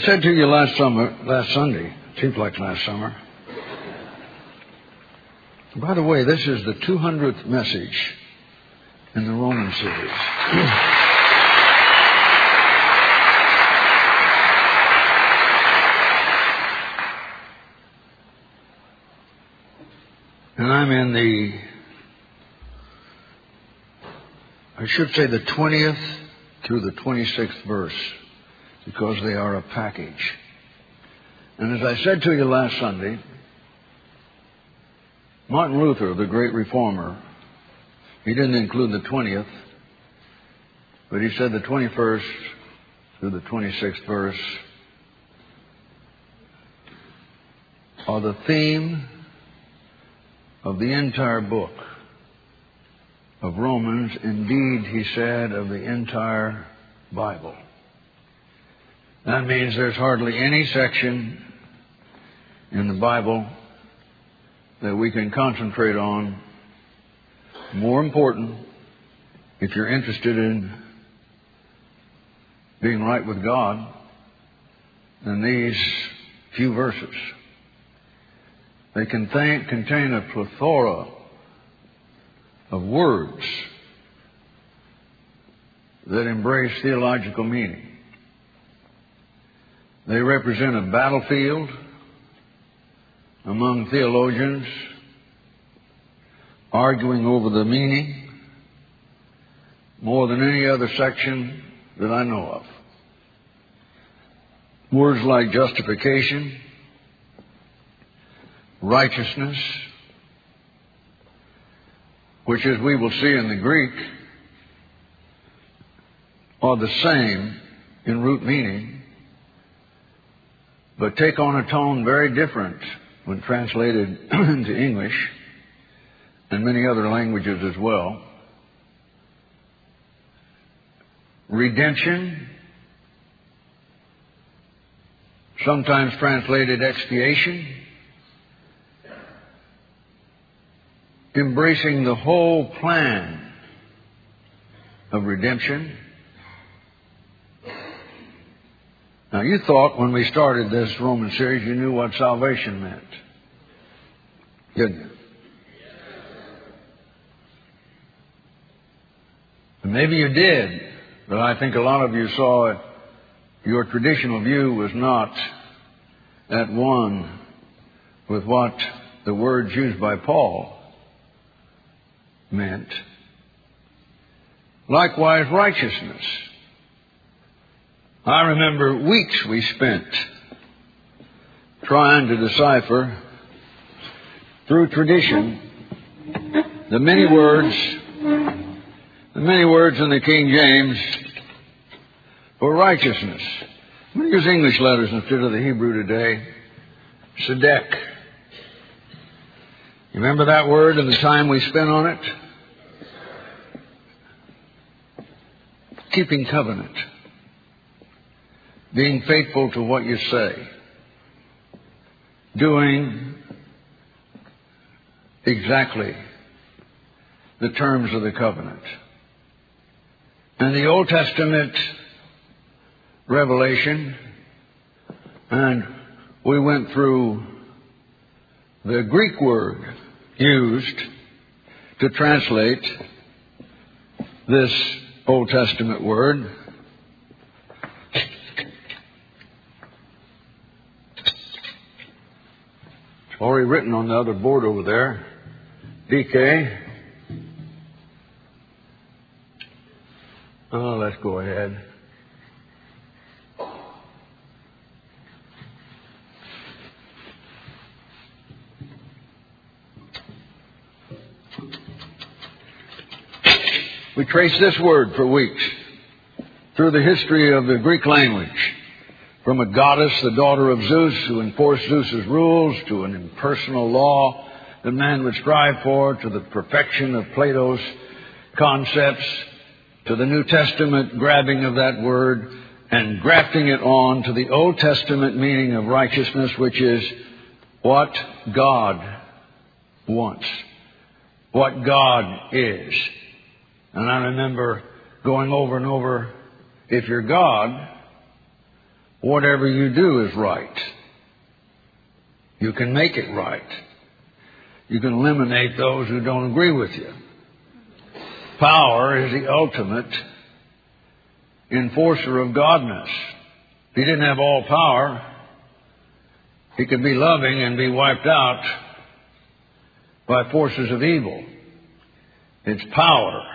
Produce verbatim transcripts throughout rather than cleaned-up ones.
said to you last summer, last Sunday, seems like last summer. By the way, this is the two hundredth message in the Roman series. And I'm in the, I should say the twentieth through the twenty-sixth verse, because they are a package. And as I said to you last Sunday, Martin Luther, the great reformer, he didn't include the twentieth, but he said the twenty-first through the twenty-sixth verse are the theme of the entire book of Romans, indeed, he said, of the entire Bible. That means there's hardly any section in the Bible that we can concentrate on more important if you're interested in being right with God than these few verses. They contain, contain a plethora of words that embrace theological meaning. They represent a battlefield among theologians arguing over the meaning more than any other section that I know of. Words like justification, righteousness, which, as we will see in the Greek, are the same in root meaning, but take on a tone very different when translated into English and many other languages as well. Redemption, sometimes translated expiation, embracing the whole plan of redemption. Now, you thought when we started this Roman series you knew what salvation meant, didn't you? And maybe you did, but I think a lot of you saw it. Your traditional view was not at one with what the words used by Paul meant. Likewise, righteousness. I remember weeks we spent trying to decipher through tradition the many words, the many words in the King James for righteousness. I'm going to use English letters instead of the Hebrew today. Tzedek. You remember that word and the time we spent on it? Keeping covenant. Being faithful to what you say. Doing exactly the terms of the covenant. And the Old Testament revelation, and we went through the Greek word used to translate this Old Testament word. It's already written on the other board over there. D K. Oh, let's go ahead. We traced this word for weeks through the history of the Greek language. From a goddess, the daughter of Zeus, who enforced Zeus's rules, to an impersonal law that man would strive for, to the perfection of Plato's concepts, to the New Testament grabbing of that word and grafting it on to the Old Testament meaning of righteousness, which is what God wants, what God is. And I remember going over and over, if you're God, whatever you do is right. You can make it right. You can eliminate those who don't agree with you. Power is the ultimate enforcer of godness. If he didn't have all power, he could be loving and be wiped out by forces of evil. It's power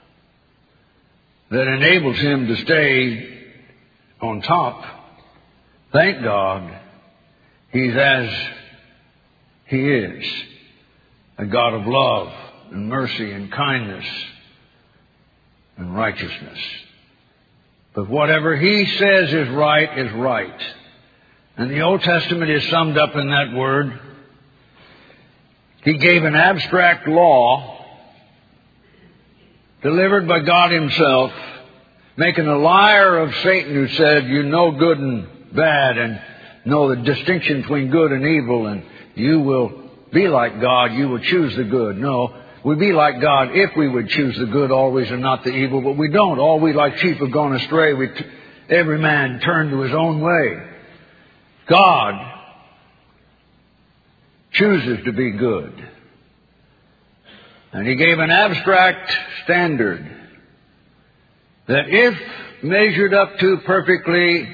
that enables him to stay on top. Thank God he's as he is, a God of love and mercy and kindness and righteousness. But whatever he says is right is right. And the Old Testament is summed up in that word. He gave an abstract law delivered by God himself, making a liar of Satan who said, you know good and bad and know the distinction between good and evil, and you will be like God, you will choose the good. No, we be like God if we would choose the good always and not the evil, but we don't. All we like sheep have gone astray. We t- every man turned to his own way. God chooses to be good. And he gave an abstract standard that if measured up to perfectly,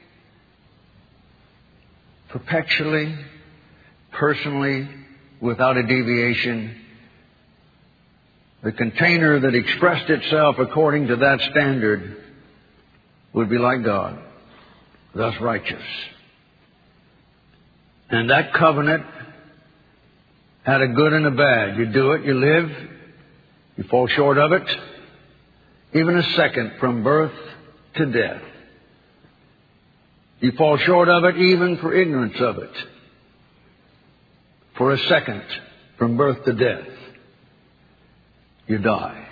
perpetually, personally, without a deviation, the container that expressed itself according to that standard would be like God, thus righteous. And that covenant had a good and a bad. You do it, you live, you fall short of it, even a second from birth to death. You fall short of it even for ignorance of it. For a second from birth to death, you die.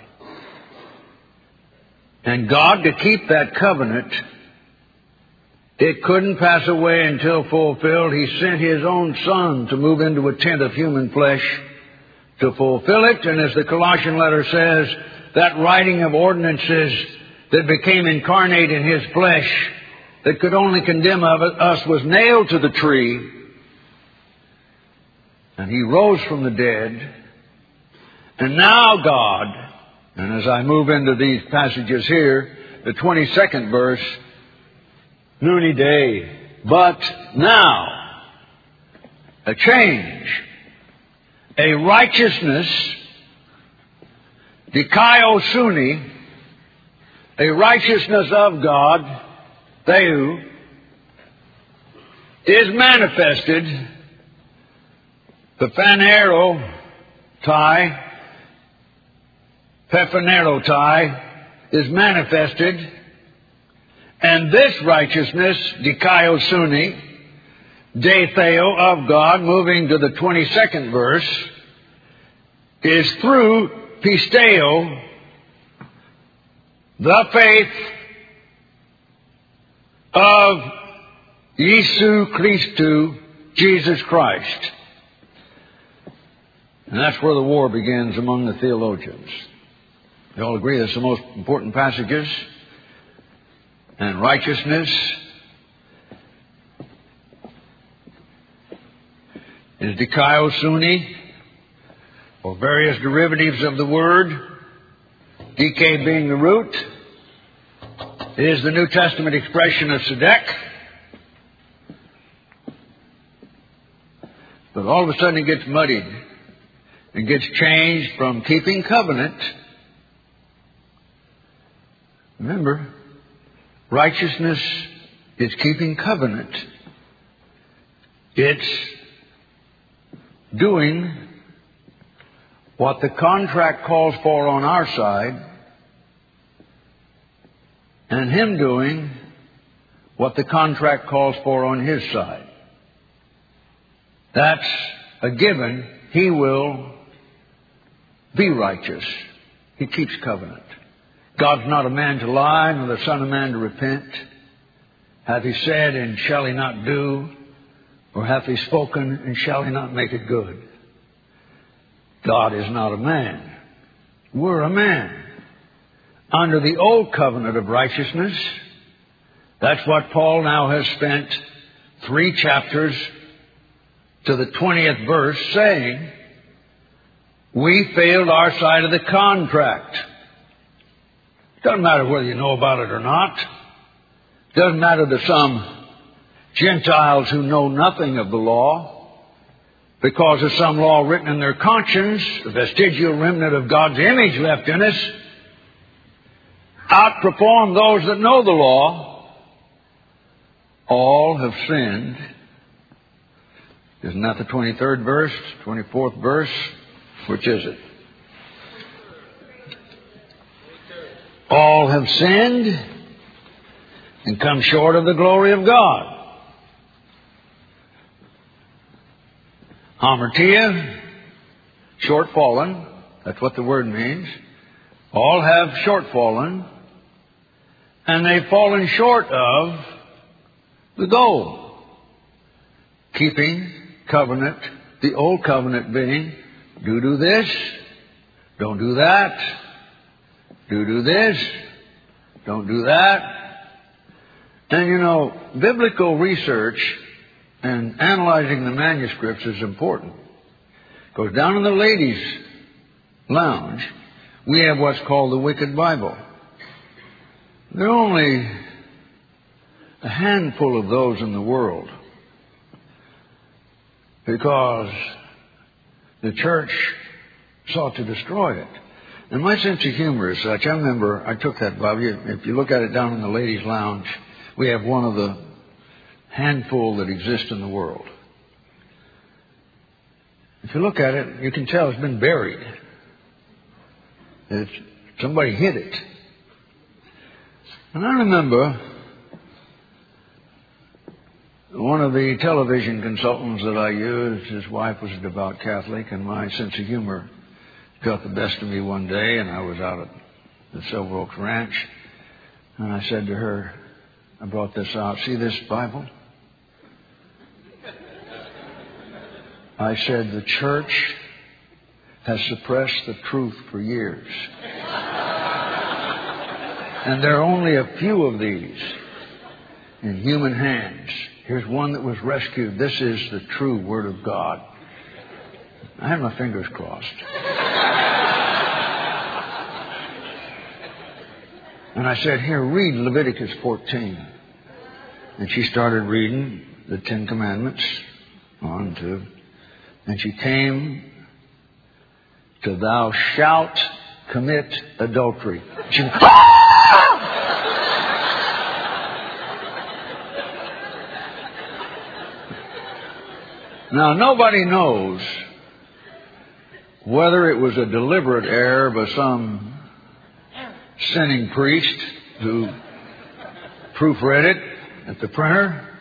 And God, to keep that covenant, it couldn't pass away until fulfilled. He sent His own Son to move into a tent of human flesh to fulfill it. And as the Colossian letter says, that writing of ordinances that became incarnate in His flesh that could only condemn us was nailed to the tree. And He rose from the dead. And now God, and as I move into these passages here, the twenty-second verse, noony day, but now, a change, a righteousness, dikaiosuni, a righteousness of God, Theou, is manifested, the phanerotai, pephanerotai, is manifested. And this righteousness, dikaiosuni, deitheo of God, moving to the twenty-second verse, is through pisteo, the faith of Yesu Christu, Jesus Christ. And that's where the war begins among the theologians. They all agree that's the most important passages. And righteousness is dikaiosuni, or various derivatives of the word, dike being the root, is the New Testament expression of tzedek. But all of a sudden it gets muddied and gets changed from keeping covenant. Remember, righteousness is keeping covenant. It's doing what the contract calls for on our side, and Him doing what the contract calls for on His side. That's a given. He will be righteous. He keeps covenant. God's not a man to lie, nor the son of man to repent. Hath He said, and shall He not do? Or hath He spoken, and shall He not make it good? God is not a man. We're a man. Under the old covenant of righteousness, That's what Paul now has spent three chapters to the twentieth verse saying. We failed our side of the contract. Doesn't matter whether you know about it or not. Doesn't matter to some Gentiles who know nothing of the law, because of some law written in their conscience, the vestigial remnant of God's image left in us, outperform those that know the law. All have sinned. Isn't that the twenty-third verse? twenty-fourth verse? Which is it? All have sinned and come short of the glory of God. Hamartia, short fallen. That's what the word means. All have short fallen. And they've fallen short of the goal. Keeping covenant, the old covenant being, do do this, don't do that, do do this, don't do that. And you know, biblical research and analyzing the manuscripts is important. Because down in the ladies' lounge, we have what's called the Wicked Bible. There are only a handful of those in the world, because the church sought to destroy it. And my sense of humor is such. I remember I took that Bible. If you look at it down in the ladies' lounge, we have one of the handful that exist in the world. If you look at it, you can tell it's been buried. It's, somebody hid it. And I remember one of the television consultants that I used, his wife was a devout Catholic, and my sense of humor got the best of me one day, and I was out at the Silver Oaks Ranch, and I said to her, I brought this out, see this Bible? I said, the church has suppressed the truth for years. And there are only a few of these in human hands. Here's one that was rescued. This is the true Word of God. I had my fingers crossed. And I said, here, read Leviticus fourteen. And she started reading the Ten Commandments on to, and she came to thou shalt commit adultery. She, Now, nobody knows whether it was a deliberate error by some sinning priest who proofread it at the printer,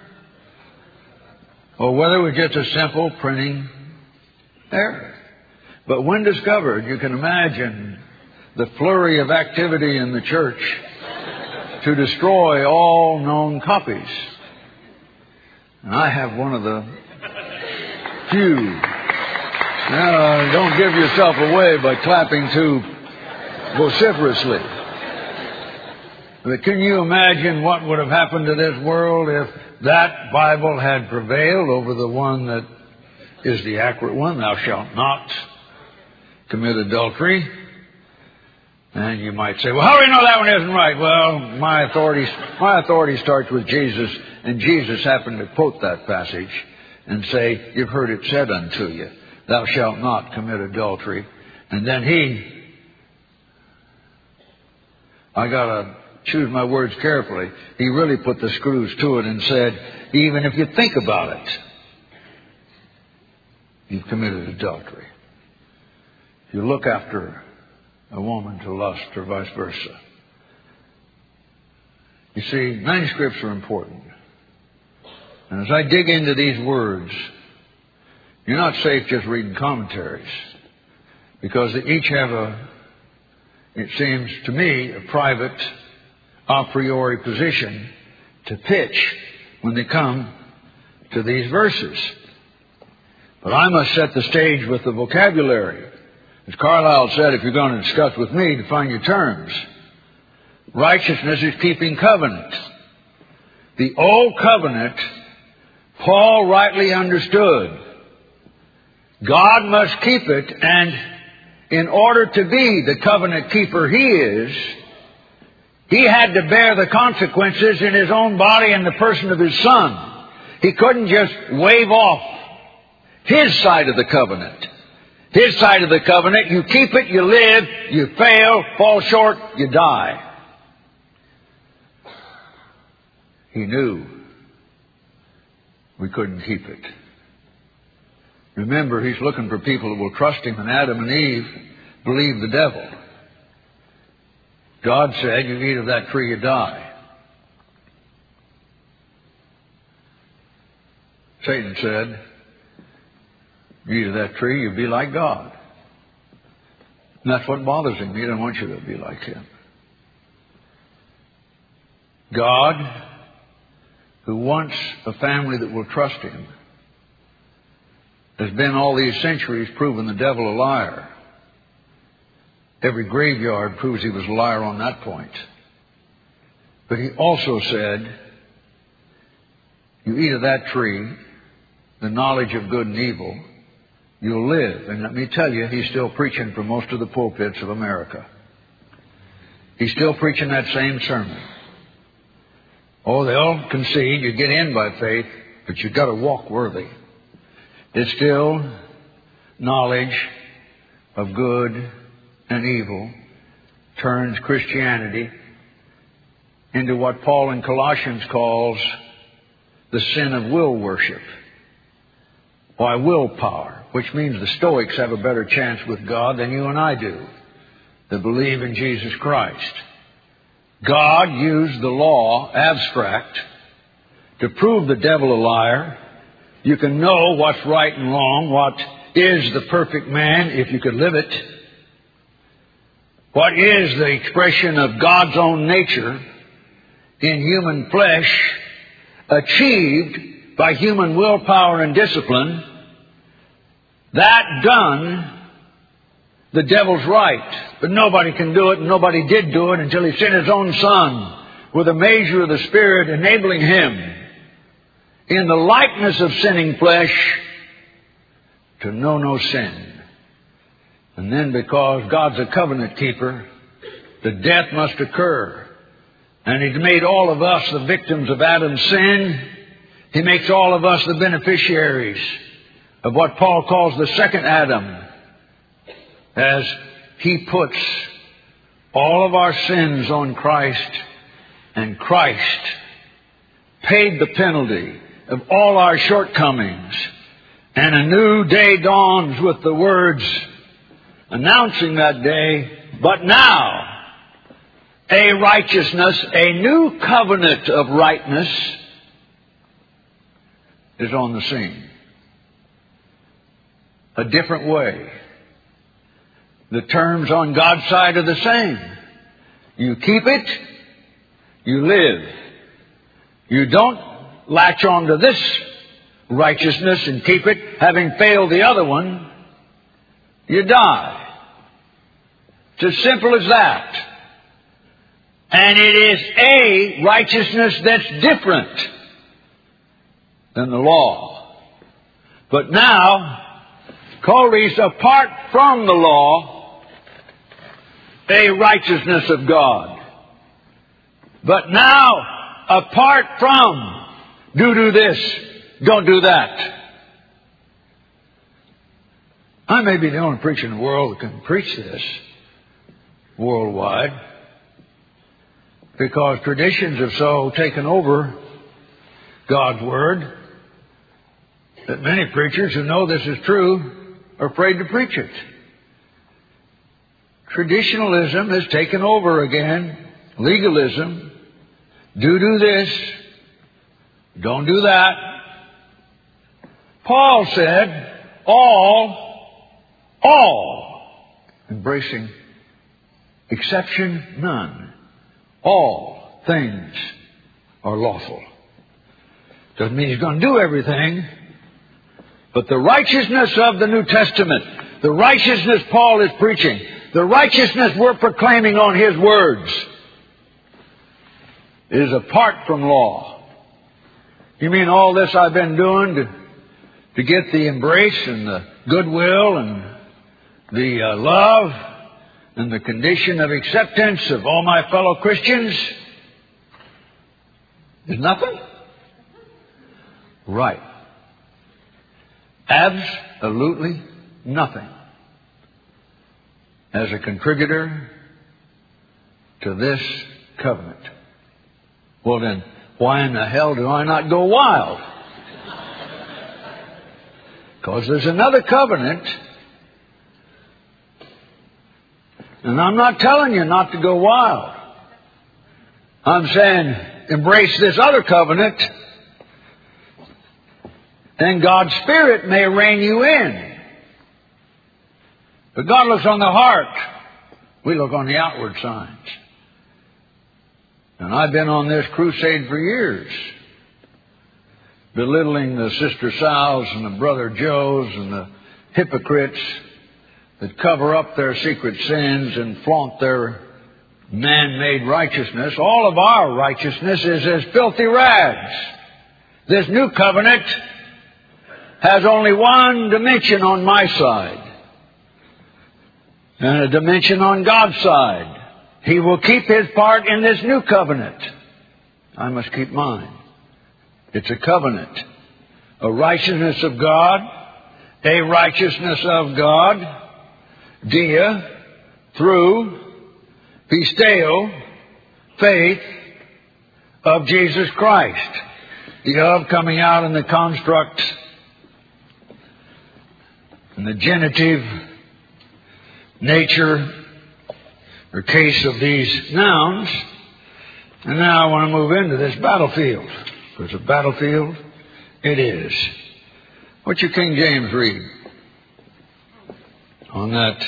or whether it was just a simple printing error. But when discovered, you can imagine the flurry of activity in the church to destroy all known copies. And I have one of the few. Now, don't give yourself away by clapping too vociferously. But can you imagine what would have happened to this world if that Bible had prevailed over the one that is the accurate one? Thou shalt not commit adultery. And you might say, well, how do we know that one isn't right? Well, my authority, my authority starts with Jesus, and Jesus happened to quote that passage and say, you've heard it said unto you, thou shalt not commit adultery. And then he, I got to choose my words carefully, he really put the screws to it and said, even if you think about it, you've committed adultery. If you look after a woman to lust or vice versa. You see, manuscripts are important. And as I dig into these words, you're not safe just reading commentaries, because they each have a, it seems to me, a private a priori position to pitch when they come to these verses. But I must set the stage with the vocabulary. As Carlyle said, if you're going to discuss with me, define your terms. Righteousness is keeping covenant. The Old Covenant, Paul rightly understood. God must keep it, and in order to be the covenant keeper He is, He had to bear the consequences in His own body and the person of His Son. He couldn't just wave off His side of the covenant. His side of the covenant, you keep it, you live, you fail, fall short, you die. He knew we couldn't keep it. Remember, He's looking for people who will trust Him, and Adam and Eve believed the devil. God said, you eat of that tree, you die. Satan said, you eat of that tree, you'll be like God. And that's what bothers Him. He doesn't want you to be like Him. God, who wants a family that will trust Him, has been all these centuries proven the devil a liar. Every graveyard proves he was a liar on that point. But He also said, you eat of that tree, the knowledge of good and evil, you'll live. And let me tell you, He's still preaching from most of the pulpits of America. He's still preaching that same sermon. Oh, they'll concede you get in by faith, but you've got to walk worthy. It's still knowledge of good and evil turns Christianity into what Paul in Colossians calls the sin of will worship. Why, willpower, which means the Stoics have a better chance with God than you and I do that believe in Jesus Christ. God used the law, abstract, to prove the devil a liar. You can know what's right and wrong, what is the perfect man if you could live it. What is the expression of God's own nature in human flesh, achieved by human willpower and discipline. That done, the devil's right. But nobody can do it, and nobody did do it until He sent His own Son with a measure of the Spirit enabling Him in the likeness of sinning flesh to know no sin. And then because God's a covenant keeper, the death must occur. And He's made all of us the victims of Adam's sin. He makes all of us the beneficiaries of what Paul calls the second Adam, as He puts all of our sins on Christ, and Christ paid the penalty of all our shortcomings. And a new day dawns with the words announcing that day, but now a righteousness, a new covenant of rightness is on the scene. A different way. The terms on God's side are the same. You keep it, you live. You don't latch on to this righteousness and keep it, having failed the other one, you die. It's as simple as that. And it is a righteousness that's different than the law. But now, call these apart from the law, a righteousness of God. But now, apart from, do do this, don't do that. I may be the only preacher in the world that can preach this worldwide, because traditions have so taken over God's Word that many preachers who know this is true are afraid to preach it. Traditionalism has taken over again. Legalism. Do do this. Don't do that. Paul said, all, all, embracing exception none. All things are lawful. Doesn't mean he's going to do everything. But the righteousness of the New Testament, the righteousness Paul is preaching, the righteousness we're proclaiming on his words, is apart from law. You mean all this I've been doing to, to get the embrace and the goodwill and the uh, love and the condition of acceptance of all my fellow Christians is nothing? Right. Absolutely nothing as a contributor to this covenant. Well then, why in the hell do I not go wild? Because there's another covenant. And I'm not telling you not to go wild. I'm saying embrace this other covenant, then God's Spirit may rein you in. But God looks on the heart. We look on the outward signs. And I've been on this crusade for years, belittling the Sister Sal's and the Brother Joe's and the hypocrites that cover up their secret sins and flaunt their man-made righteousness. All of our righteousness is as filthy rags. This new covenant has only one dimension on my side and a dimension on God's side. He will keep His part in this new covenant. I must keep mine. It's a covenant. A righteousness of God. A righteousness of God. Dia, through, pisteo, faith of Jesus Christ. The of coming out in the construct, in the genitive nature or case of these nouns. And now I want to move into this battlefield. Because a battlefield it is. What's your King James read? On that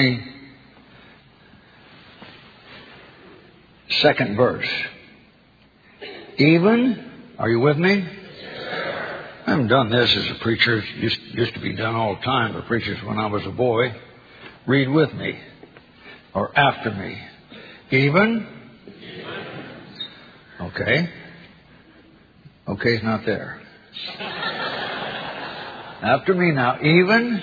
twenty-second verse. Even, are you with me? I haven't done this as a preacher. It used, used to be done all the time for preachers when I was a boy. Read with me. Or after me. Even? Okay. Okay's not there. After me now. Even?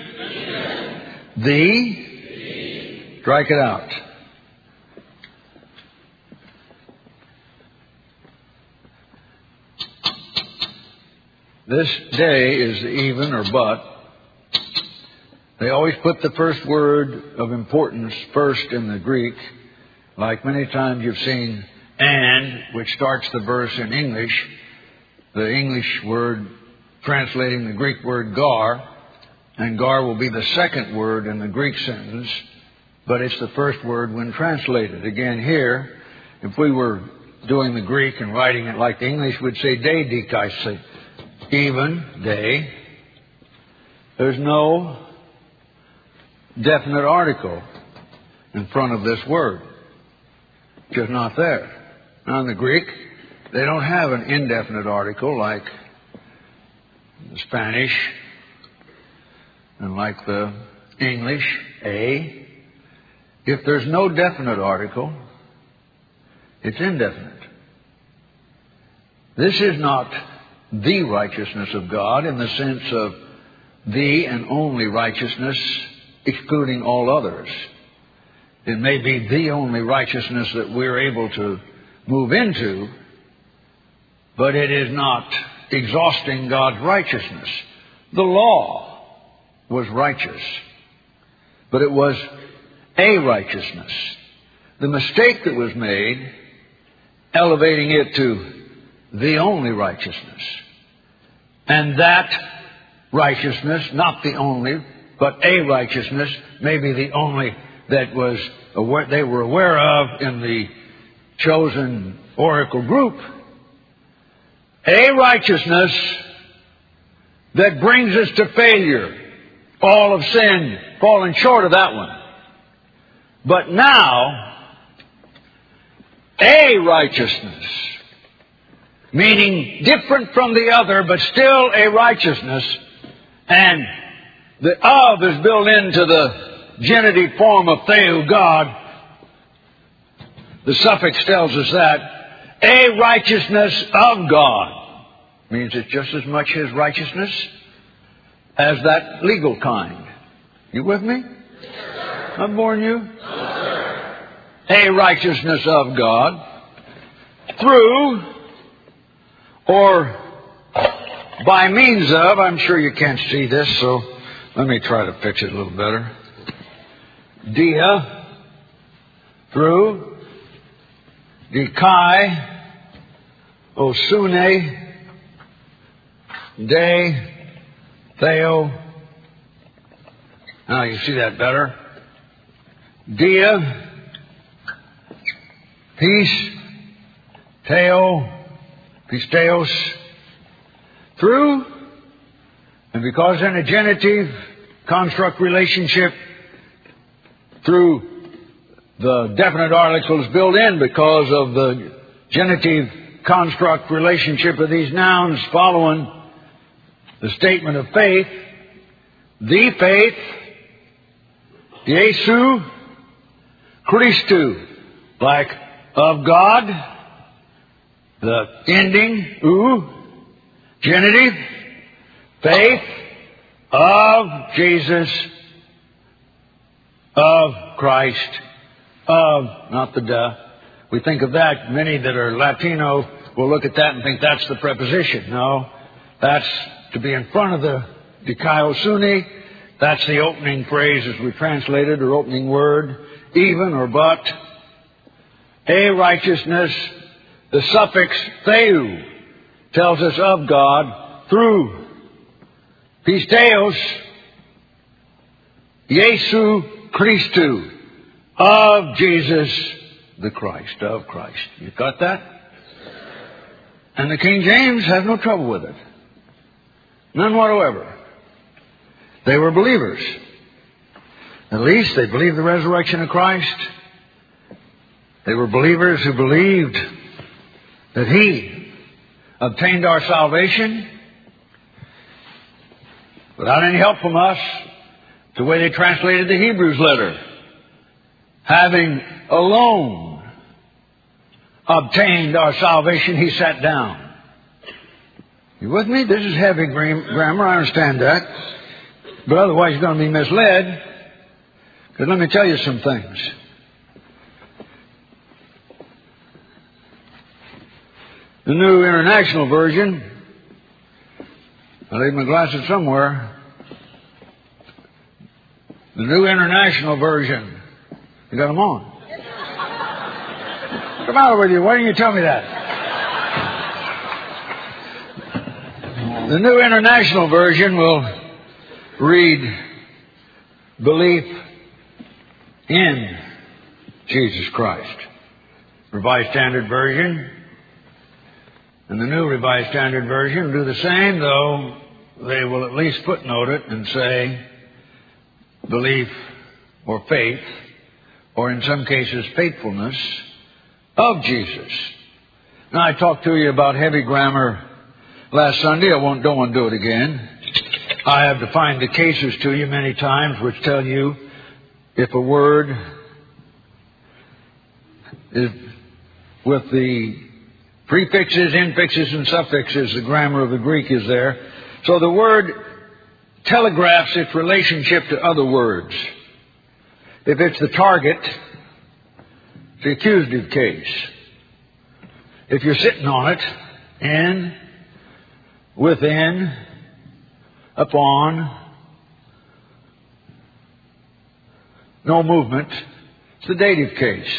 The? Strike it out. This day is the even or but. They always put the first word of importance first in the Greek. Like many times you've seen and, which starts the verse in English. The English word translating the Greek word gar. And gar will be the second word in the Greek sentence. But it's the first word when translated. Again here, if we were doing the Greek and writing it like the English would say day dikaise. Even, day. There's no definite article in front of this word. Just not there. Now in the Greek, they don't have an indefinite article like the Spanish and like the English, a. If there's no definite article, it's indefinite. This is not the righteousness of God in the sense of the and only righteousness, excluding all others. It may be the only righteousness that we're able to move into, but it is not exhausting God's righteousness. The law was righteous, but it was a righteousness. The mistake that was made, elevating it to the only righteousness. And that righteousness, not the only, but a righteousness, maybe the only that was aware, they were aware of in the chosen oracle group. A righteousness that brings us to failure. All have sinned, fallen short of that one. But now, a righteousness, meaning different from the other, but still a righteousness, and the of is built into the genitive form of Theou, God. The suffix tells us that. A righteousness of God. Means it's just as much His righteousness as that legal kind. You with me? I've borne you. A righteousness of God through or by means of, I'm sure you can't see this, so let me try to fix it a little better. Dia, through, Dikai, Osune, De, Theo. Now you see that better. Dia, peace, Theo, pisteos, through, and because in a genitive construct relationship, through the definite articles built in because of the genitive construct relationship of these nouns following the statement of faith, the faith, Jesu Christu, like of God, the ending, u, genitive, faith of Jesus, of Christ, of, not the duh. We think of that. Many that are Latino will look at that and think that's the preposition. No, that's to be in front of the dikaiosune. That's the opening phrase as we translate it, or opening word, even or but. A righteousness, the suffix theu tells us of God through. Pisteos, Jesu Christu, of Jesus the Christ, of Christ. You got that? And the King James has no trouble with it. None whatsoever. They were believers. At least they believed the resurrection of Christ. They were believers who believed that He obtained our salvation without any help from us. The way they translated the Hebrews letter. Having alone obtained our salvation, He sat down. You with me? This is heavy grammar. I understand that. But otherwise you're going to be misled. Because let me tell you some things. The New International Version, I leave my glasses somewhere. The New International Version. You got them on? What's the matter with you? Why didn't you tell me that? The New International Version will read, belief in Jesus Christ. Revised Standard Version and the New Revised Standard Version do the same, though they will at least footnote it and say belief or faith, or in some cases faithfulness of Jesus. Now, I talked to you about heavy grammar last Sunday. I won't, don't want to do it again. I have defined the cases to you many times which tell you if a word is with the prefixes, infixes, and suffixes, the grammar of the Greek is there. So the word telegraphs its relationship to other words. If it's the target, it's the accusative case. If you're sitting on it, in, within, upon, no movement, it's the dative case.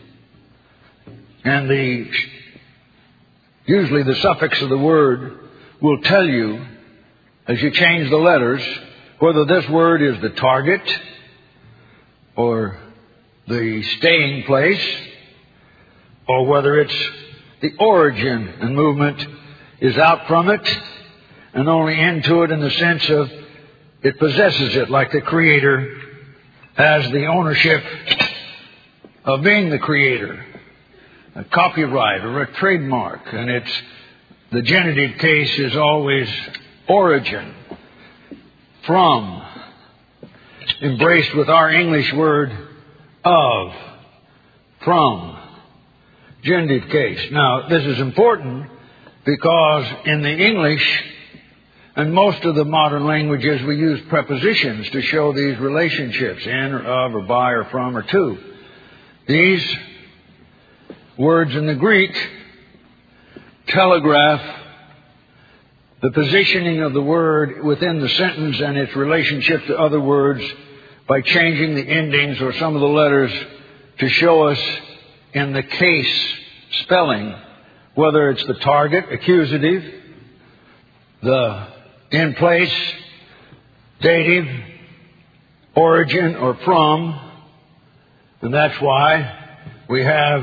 And the usually the suffix of the word will tell you, as you change the letters, whether this word is the target or the staying place, or whether it's the origin and movement is out from it and only into it in the sense of it possesses it, like the Creator has the ownership of being the Creator. A copyright or a trademark, and it's the genitive case is always origin, from, embraced with our English word of, from, genitive case. Now, this is important because in the English and most of the modern languages we use prepositions to show these relationships, in or of or by or from or to. These words in the Greek telegraph the positioning of the word within the sentence and its relationship to other words by changing the endings or some of the letters to show us in the case spelling whether it's the target, accusative, the in place, dative, origin, or from. And that's why we have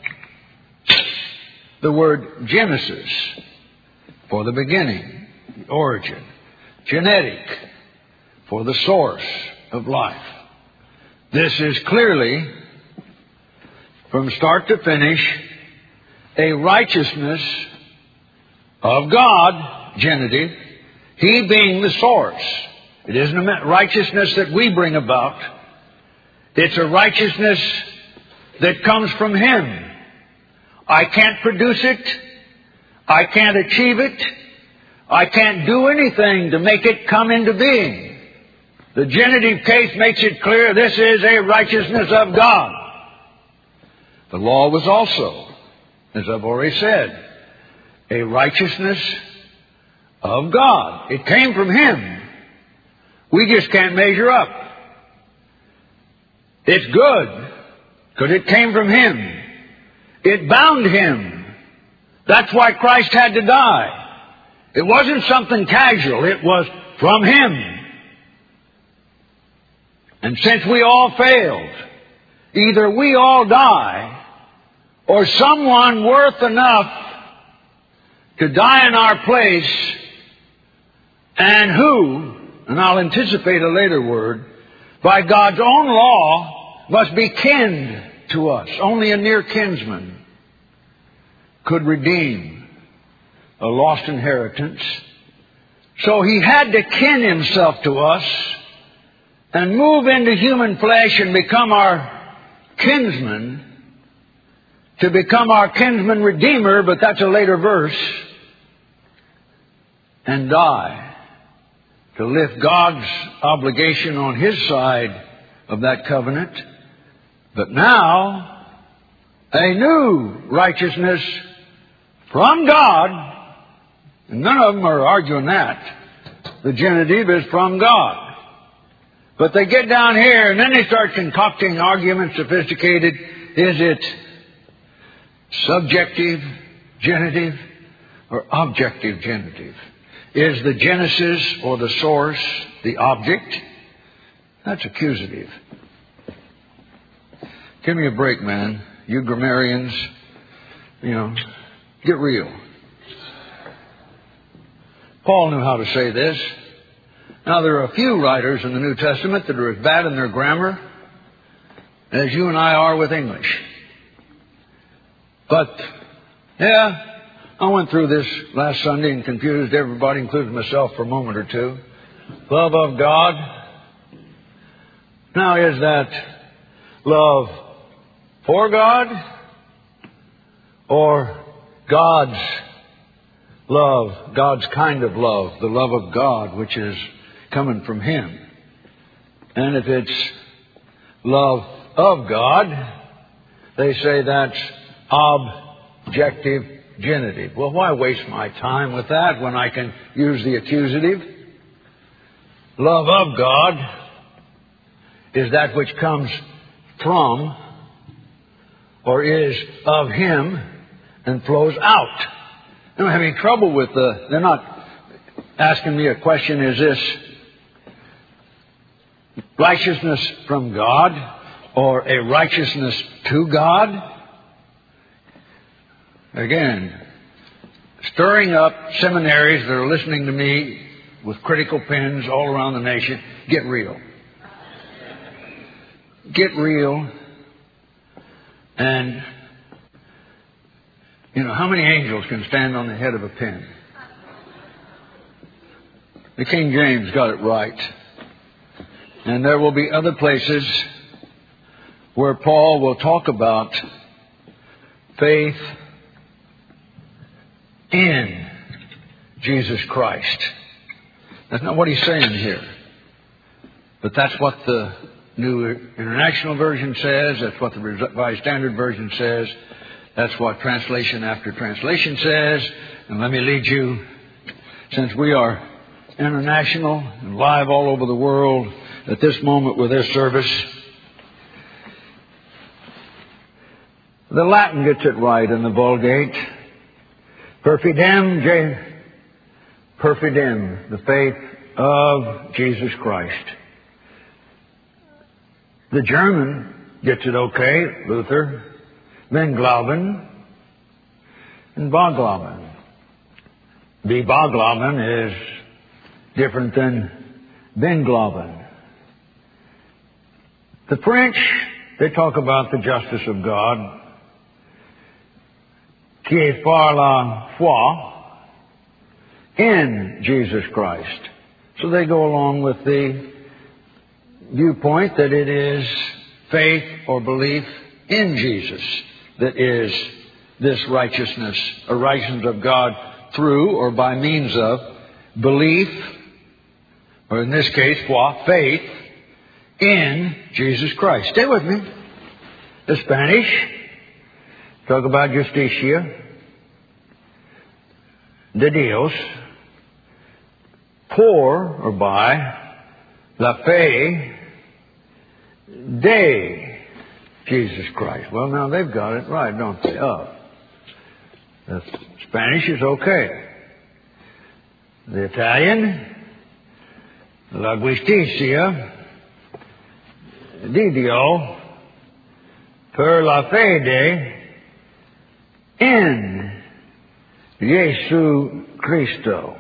the word Genesis for the beginning, the origin. Genetic for the source of life. This is clearly, from start to finish, a righteousness of God, genitive, He being the source. It isn't a righteousness that we bring about. It's a righteousness that comes from Him. I can't produce it. I can't achieve it. I can't do anything to make it come into being. The genitive case makes it clear this is a righteousness of God. The law was also, as I've already said, a righteousness of God. It came from Him. We just can't measure up. It's good because it came from Him. It bound Him. That's why Christ had to die. It wasn't something casual. It was from Him. And since we all failed, either we all die or someone worth enough to die in our place, and who, and I'll anticipate a later word, by God's own law must be kin to us. Only a near kinsman could redeem a lost inheritance. So He had to kin Himself to us and move into human flesh and become our kinsman, to become our kinsman redeemer, but that's a later verse, and die, to lift God's obligation on His side of that covenant. But now, a new righteousness from God, and none of them are arguing that. The genitive is from God. But they get down here and then they start concocting arguments, sophisticated. Is it subjective genitive or objective genitive? Is the genesis or the source the object? That's accusative. Give me a break, man. You grammarians, you know, get real. Paul knew how to say this. Now, there are a few writers in the New Testament that are as bad in their grammar as you and I are with English. But, yeah, I went through this last Sunday and confused everybody, including myself, for a moment or two. Love of God. Now, is that love for God or God's love, God's kind of love, the love of God, which is coming from Him? And if it's love of God, they say that's objective genitive. Well, why waste my time with that when I can use the accusative? Love of God is that which comes from or is of Him and flows out. I don't have any trouble with the, they're not asking me a question, is this righteousness from God or a righteousness to God? Again, stirring up seminaries that are listening to me with critical pens all around the nation. Get real. Get real. And, you know, how many angels can stand on the head of a pen? The King James got it right. And there will be other places where Paul will talk about faith in Jesus Christ. That's not what he's saying here. But that's what the New International Version says. That's what the Revised Standard Version says. That's what translation after translation says. And let me lead you, since we are international and live all over the world at this moment with this service, the Latin gets it right in the Vulgate. Perfidem, J. Perfidem, the faith of Jesus Christ. The German gets it okay, Luther. Then Glauben and Beglauben. The Beglauben is different than Beglauben. The French, they talk about the justice of God, qui est par la foi in Jesus Christ. So they go along with the viewpoint that it is faith or belief in Jesus that is this righteousness, a righteousness of God through or by means of belief, or in this case, foi, faith, in Jesus Christ. Stay with me. The Spanish talk about justicia de Dios por or by la fe de Jesus Christ. Well, now they've got it right, don't they? Oh. The Spanish is okay. The Italian, la giustizia di Dio per la fede in Jesu Cristo.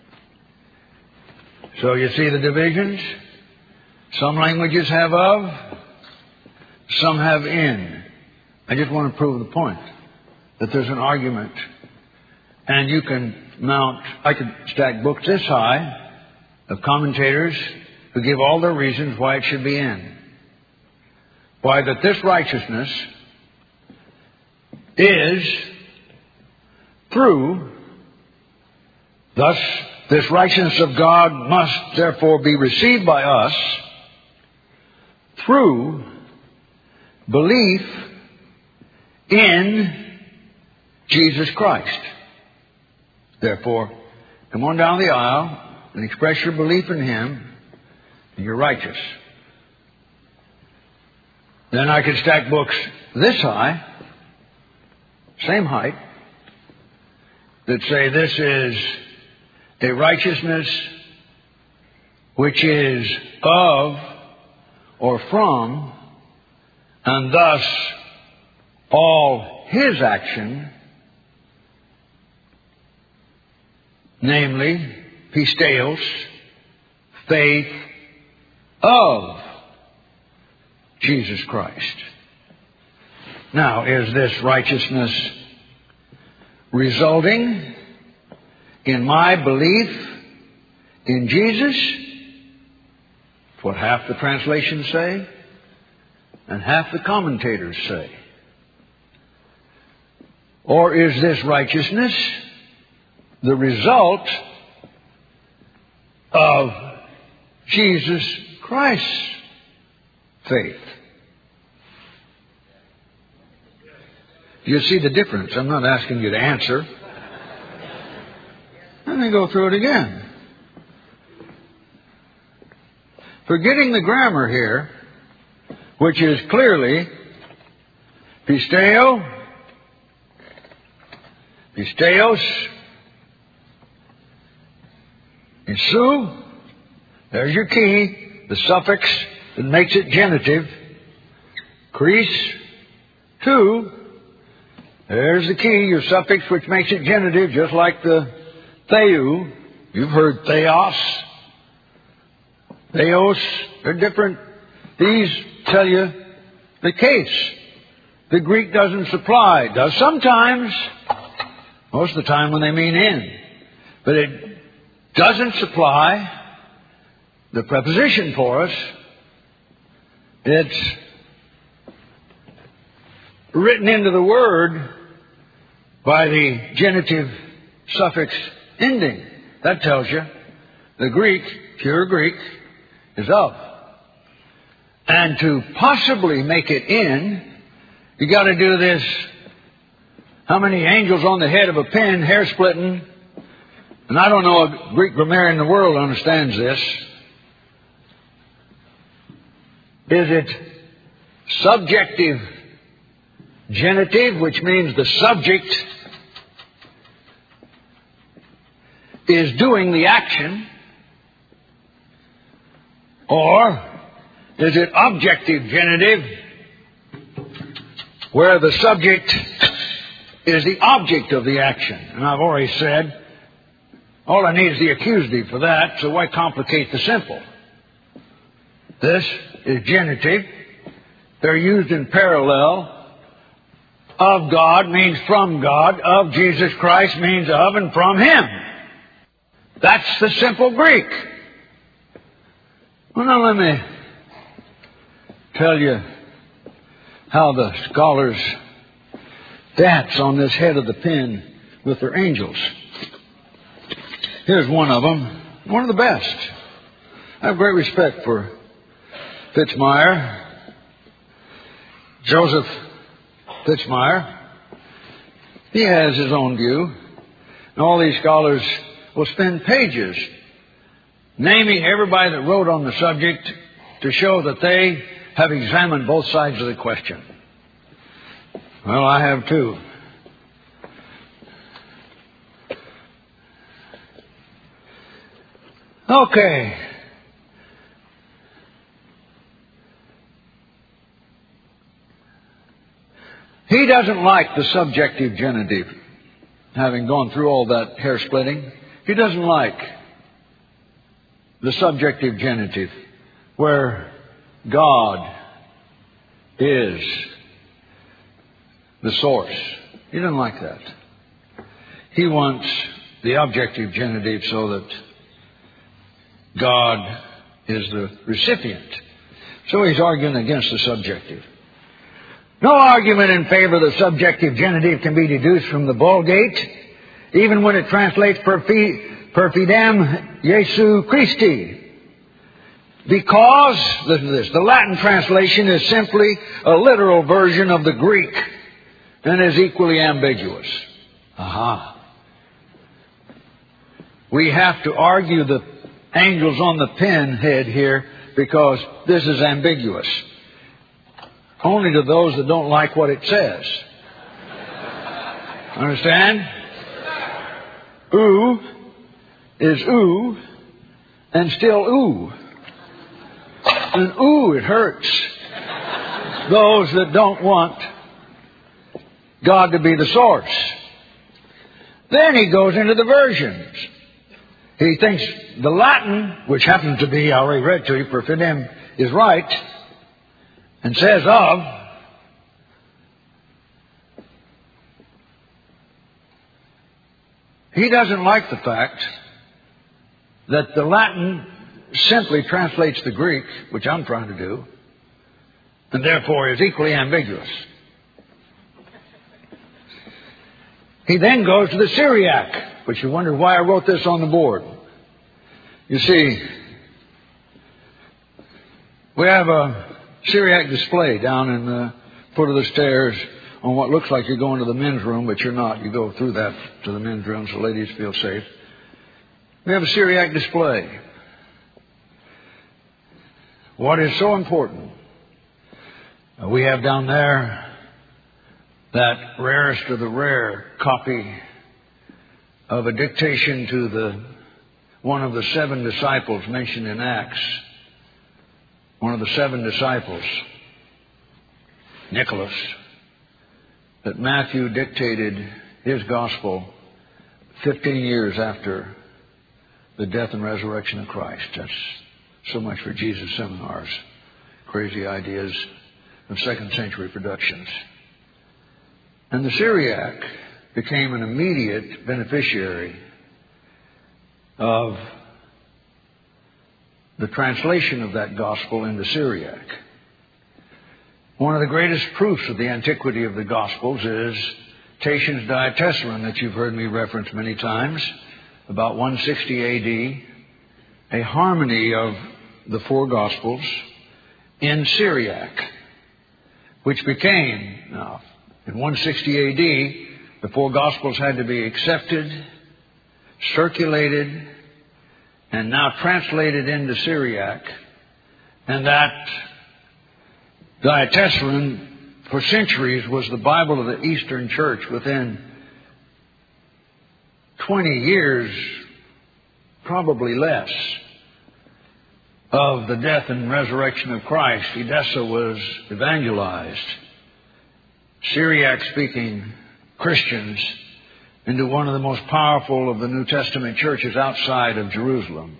So you see the divisions? Some languages have of, some have in. I just want to prove the point that there's an argument. And you can mount, I could stack books this high of commentators who give all their reasons why it should be in. Why that this righteousness is through, thus this righteousness of God must therefore be received by us through belief in Jesus Christ. Therefore, come on down the aisle and express your belief in Him, and you're righteous. Then I could stack books this high, same height, that say this is a righteousness which is of or from, and thus all His action, namely pisteos, faith of Jesus Christ. Now, is this righteousness resulting in my belief in Jesus? That's what half the translations say, and half the commentators say. Or is this righteousness the result of Jesus Christ's faith? You see the difference. I'm not asking you to answer. Let me go through it again. Forgetting the grammar here, which is clearly pisteo, pisteos, isu, there's your key, the suffix that makes it genitive, crease, tu, there's the key, your suffix which makes it genitive, just like the theou. You've heard theos, theos, they're different. These tell you the case. The Greek doesn't supply. It does sometimes, most of the time when they mean in. But it doesn't supply the preposition for us. It's written into the word by the genitive suffix ending. That tells you the Greek, pure Greek, is of. And to possibly make it in, you got to do this. How many angels on the head of a pin, hair splitting? And I don't know a Greek grammarian in the world understands this. Is it subjective genitive, which means the subject is doing the action? Or is it objective genitive, where the subject is the object of the action? And I've already said, all I need is the accusative for that, so why complicate the simple? This is genitive. They're used in parallel. Of God means from God. Of Jesus Christ means of and from Him. That's the simple Greek. Well, now let me tell you how the scholars dance on this head of the pen with their angels. Here's one of them, one of the best. I have great respect for Fitzmyer, Joseph Fitzmyer. He has his own view. And all these scholars will spend pages naming everybody that wrote on the subject to show that they have examined both sides of the question. Well, I have too. Okay. He doesn't like the subjective genitive, having gone through all that hair splitting. He doesn't like the subjective genitive, where God is the source. He doesn't like that. He wants the objective genitive so that God is the recipient. So he's arguing against the subjective. No argument in favor of the subjective genitive can be deduced from the Vulgate, even when it translates perfi, perfidem Jesu Christi. Because, listen to this, the Latin translation is simply a literal version of the Greek and is equally ambiguous. Aha. We have to argue the angels on the pen head here because this is ambiguous. Only to those that don't like what it says. Understand? Ooh is ooh and still ooh. And ooh, it hurts those that don't want God to be the source. Then he goes into the versions. He thinks the Latin, which happens to be, I already read to you, perfidem, is right, and says of. He doesn't like the fact that the Latin simply translates the Greek, which I'm trying to do, and therefore is equally ambiguous. He then goes to the Syriac, which you wonder why I wrote this on the board. You see, we have a Syriac display down in the foot of the stairs on what looks like you're going to the men's room, but you're not. You go through that to the men's room so ladies feel safe. We have a Syriac display. What is so important? Uh, we have down there that rarest of the rare copy of a dictation to the one of the seven disciples mentioned in Acts. One of the seven disciples, Nicholas, that Matthew dictated his gospel fifteen years after the death and resurrection of Christ. That's so much for Jesus seminars. Crazy ideas of second century productions. And the Syriac became an immediate beneficiary of the translation of that gospel into Syriac. One of the greatest proofs of the antiquity of the Gospels is Tatian's Diatessaron that you've heard me reference many times, about one sixty A D, a harmony of the four Gospels in Syriac, which became, now, in one sixty A D, the four Gospels had to be accepted, circulated, and now translated into Syriac. And that Diatessaron, for centuries, was the Bible of the Eastern Church. Within twenty years, probably less, of the death and resurrection of Christ, Edessa was evangelized. Syriac-speaking Christians into one of the most powerful of the New Testament churches outside of Jerusalem.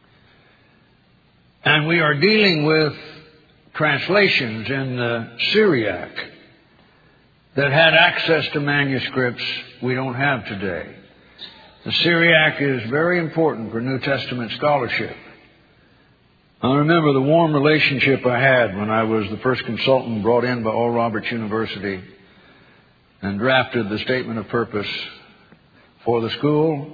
And we are dealing with translations in the Syriac that had access to manuscripts we don't have today. The Syriac is very important for New Testament scholarship. I remember the warm relationship I had when I was the first consultant brought in by Oral Roberts University and drafted the statement of purpose for the school.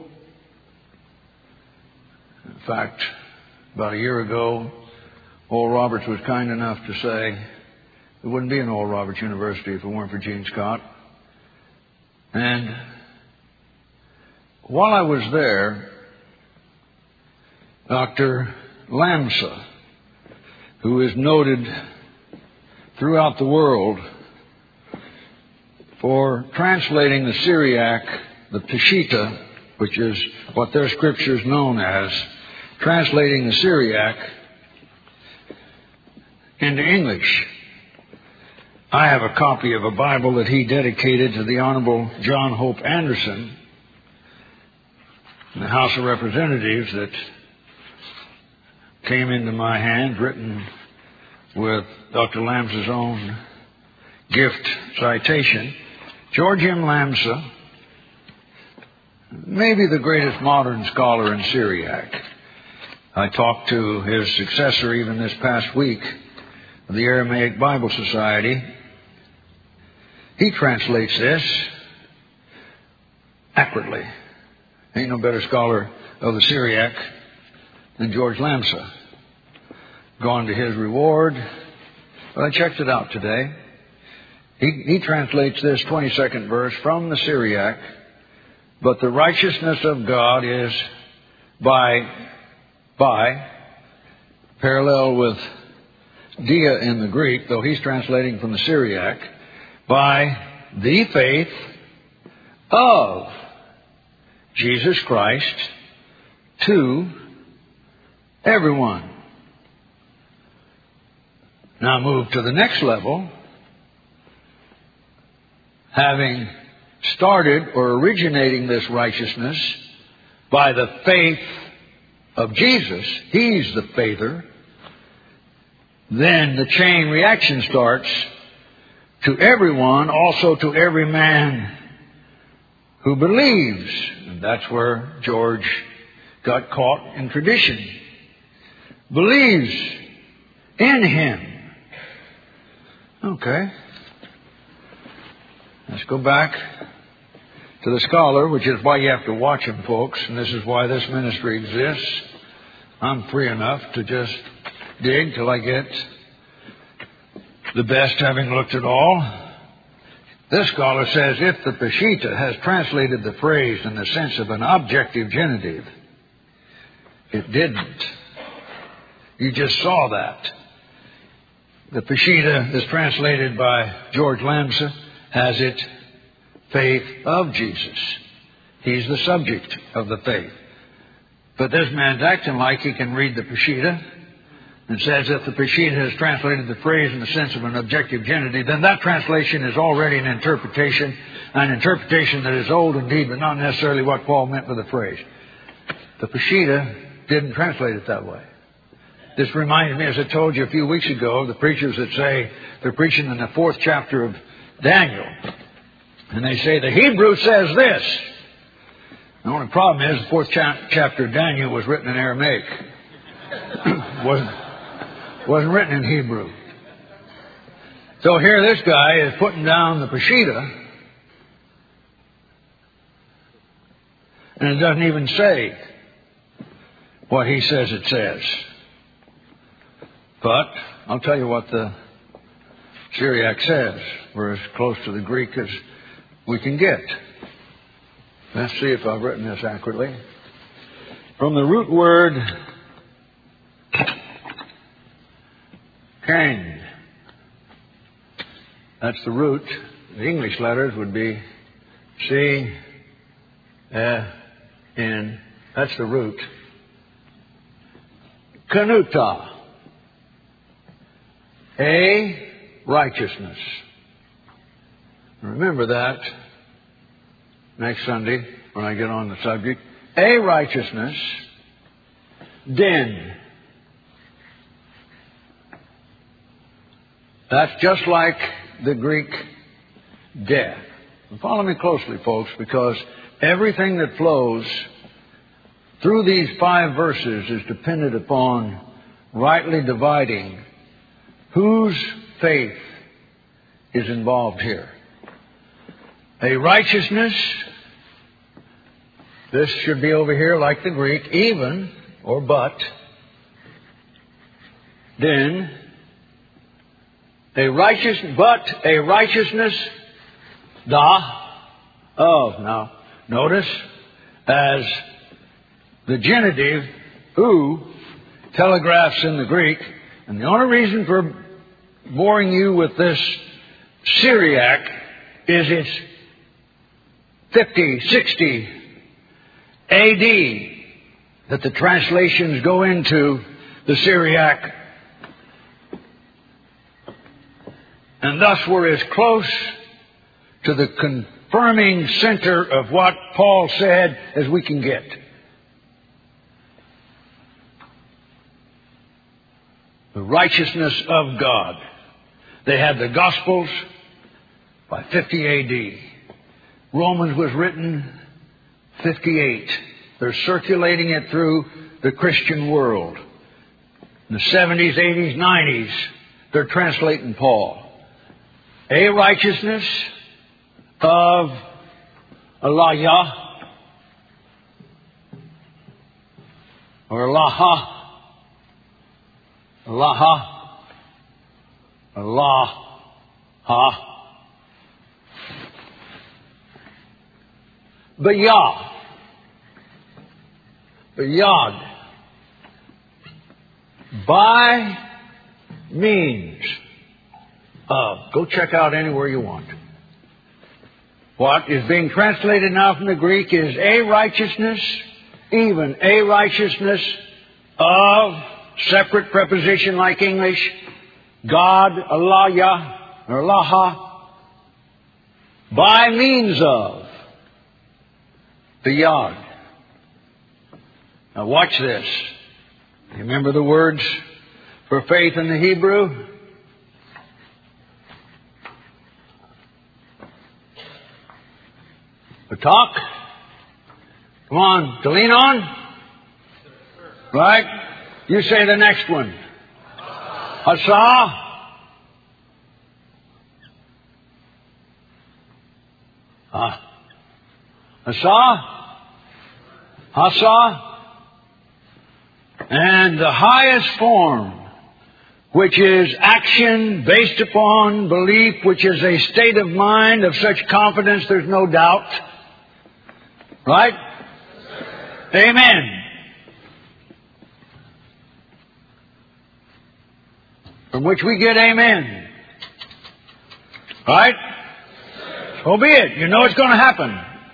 In fact, about a year ago, Oral Roberts was kind enough to say there wouldn't be an Oral Roberts University if it weren't for Gene Scott. And while I was there, Doctor Lamsa, who is noted throughout the world for translating the Syriac, the Peshitta, which is what their scripture is known as, translating the Syriac into English. I have a copy of a Bible that he dedicated to the Honorable John Hope Anderson in the House of Representatives that came into my hand, written with Doctor Lamsa's own gift citation. George M. Lamsa, maybe the greatest modern scholar in Syriac. I talked to his successor even this past week of the Aramaic Bible Society. He translates this accurately. Ain't no better scholar of the Syriac than George Lamsa. Gone to his reward. But I checked it out today. He, he translates this twenty-second verse from the Syriac. But the righteousness of God is by, by, parallel with dia in the Greek, though he's translating from the Syriac, by the faith of Jesus Christ to everyone. Now move to the next level. Having started or originating this righteousness by the faith of Jesus, He's the faither, then the chain reaction starts to everyone, also to every man who believes. And that's where George got caught in tradition. Believes in Him. Okay. Let's go back to the scholar, which is why you have to watch him, folks, and this is why this ministry exists. I'm free enough to just dig till I get the best, having looked at all. This scholar says, if the Peshitta has translated the phrase in the sense of an objective genitive, it didn't. You just saw that. The Peshitta that's translated by George Lamsa has it faith of Jesus. He's the subject of the faith. But this man's acting like he can read the Peshitta and says if the Peshitta has translated the phrase in the sense of an objective genitive, then that translation is already an interpretation, an interpretation that is old indeed, but not necessarily what Paul meant by the phrase. The Peshitta didn't translate it that way. This reminds me, as I told you a few weeks ago, of the preachers that say they're preaching in the fourth chapter of Daniel. And they say the Hebrew says this. The only problem is the fourth cha- chapter of Daniel was written in Aramaic. wasn't, wasn't written in Hebrew. So here this guy is putting down the Peshitta And it doesn't even say what he says it says. But I'll tell you what the Syriac says. We're as close to the Greek as we can get. Let's see if I've written this accurately. From the root word Cain. That's the root. The English letters would be C, F, N. That's the root. Kanuta. A, righteousness. Remember that next Sunday when I get on the subject. A, righteousness. Din. That's just like the Greek death. And follow me closely, folks, because everything that flows through these five verses is dependent upon rightly dividing whose faith is involved here. A righteousness, this should be over here like the Greek, even or but. Then, a righteous, but a righteousness, da, of. Now, notice, as the genitive, who, telegraphs in the Greek, and the only reason for boring you with this Syriac is it's fifty, sixty A D that the translations go into the Syriac. And thus we're as close to the confirming center of what Paul said as we can get. The righteousness of God. They had the Gospels by fifty A D. Romans was written fifty-eight. They're circulating it through the Christian world. In the seventies, eighties, nineties, they're translating Paul. A righteousness of Allah or Allah. Allah, Allah, ha, Bayah, Bayad, by means of. Go check out anywhere you want. What is being translated now from the Greek is a righteousness, even a righteousness of. Separate preposition like English. God, Allah, Yah, or Laha. By means of. The Yod. Now watch this. Remember the words for faith in the Hebrew? Batak. Come on, to lean on. Right? You say the next one. Hasa. Ah. Hasa. Hasa. And the highest form, which is action based upon belief, which is a state of mind of such confidence there's no doubt. Right? Amen. From which we get amen. Right? So be it. You know it's going to happen.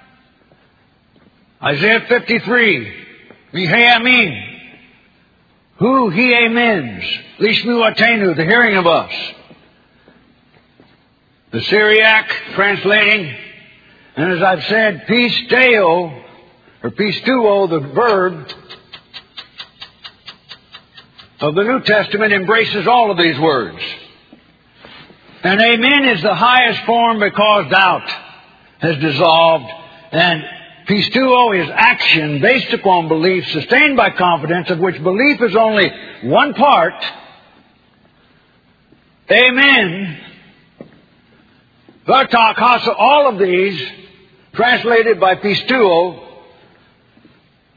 Isaiah fifty-three. Mihe amin. Who he amens. Lishmu atenu. The hearing of us. The Syriac translating. And as I've said, pisteo, or pistuo, the verb of the New Testament embraces all of these words. And amen is the highest form because doubt has dissolved. And pistuo is action based upon belief, sustained by confidence, of which belief is only one part. Amen. Vartak, hasa, all of these, translated by pistuo,